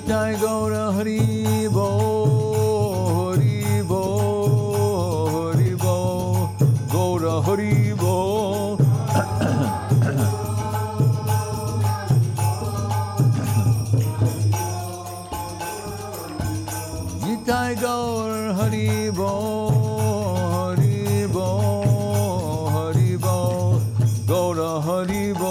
Nitai Gaura Hari Bo, Hari Bo, Hari Bo, Gaura Hari Bo. Nitai Gaur Hari Bo, Hari Bo, Hari Bo, Gaura Hari Bo.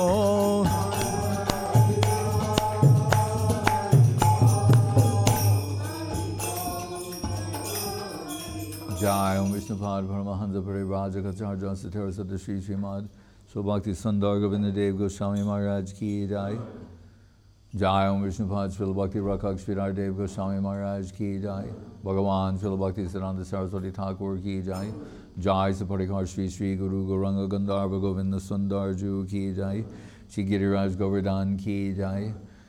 Jai Om Vishnupad Paramahansa Parivrajakacarya Satara Sata Shri Srimad Sobhakti Sundar Govinda Dev Goswami Maharaj Ki Jai. Jai Om Vishnupad Srila Bhakti Rakak Sridhar Dev Goswami Maharaj Ki Jai. Bhagavan Srila Bhakti Siddhanta Saraswati Thakur Ki Jai. Jai Saparikar Shri Shri Guru Gauranga Gandharva Govinda Sundar Ju Ki Jai. Shri Giriraj Govardhan Ki Jai.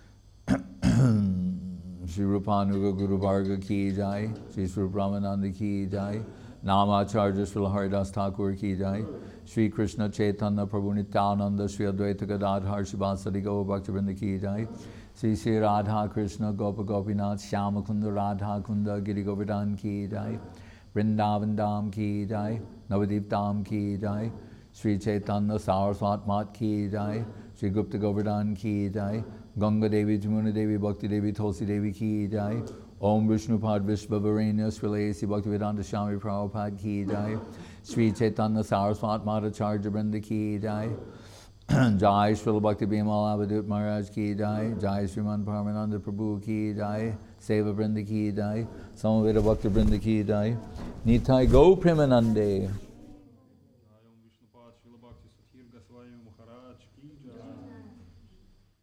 Shri Rupanuga Guru Varga Ki Jai. Shri Sri Brahmananda Ki Jai. Namacharya Srila Haridas Thakur Ki Jai. Shri Krishna Chaitanya Prabhu Nityananda Shri Advaita Gadadhar Shivasadi Gaur Bhaktivinoda Ki Jai. Shri Shri Radha Krishna Gopa Gopinath Shyama Kunda Radha Kunda Giri Govardhan Ki Jai. Vrindavan Dham Ki Jai. Navadip Dham Ki Jai. Shri Chaitanya Saraswat Mat Ki Jai. Shri Gupta Govardhan Ki Jai. Ganga Devi Jamuna Devi Bhakti Devi Tulsi Devi Ki Jai. Om Vishnupad Vishvavarenya Srila A.C. Bhaktivedanta Swami Prabhupada Ki Jai. Sri Chaitanya Saraswat Madhacharya Vrinda Ki Jai. Jai Srila Bhakti Bimal Avadut Maharaj Ki Jai. Jai Sriman Paramananda Prabhu Ki Jai. Seva Vrinda Ki Jai. Samaveda Bhakti Vrinda Ki Jai. Nitai Go Premanande. Om Vishnupad Srila Bhakti Sathir Goswami Maharaj Ki Jai.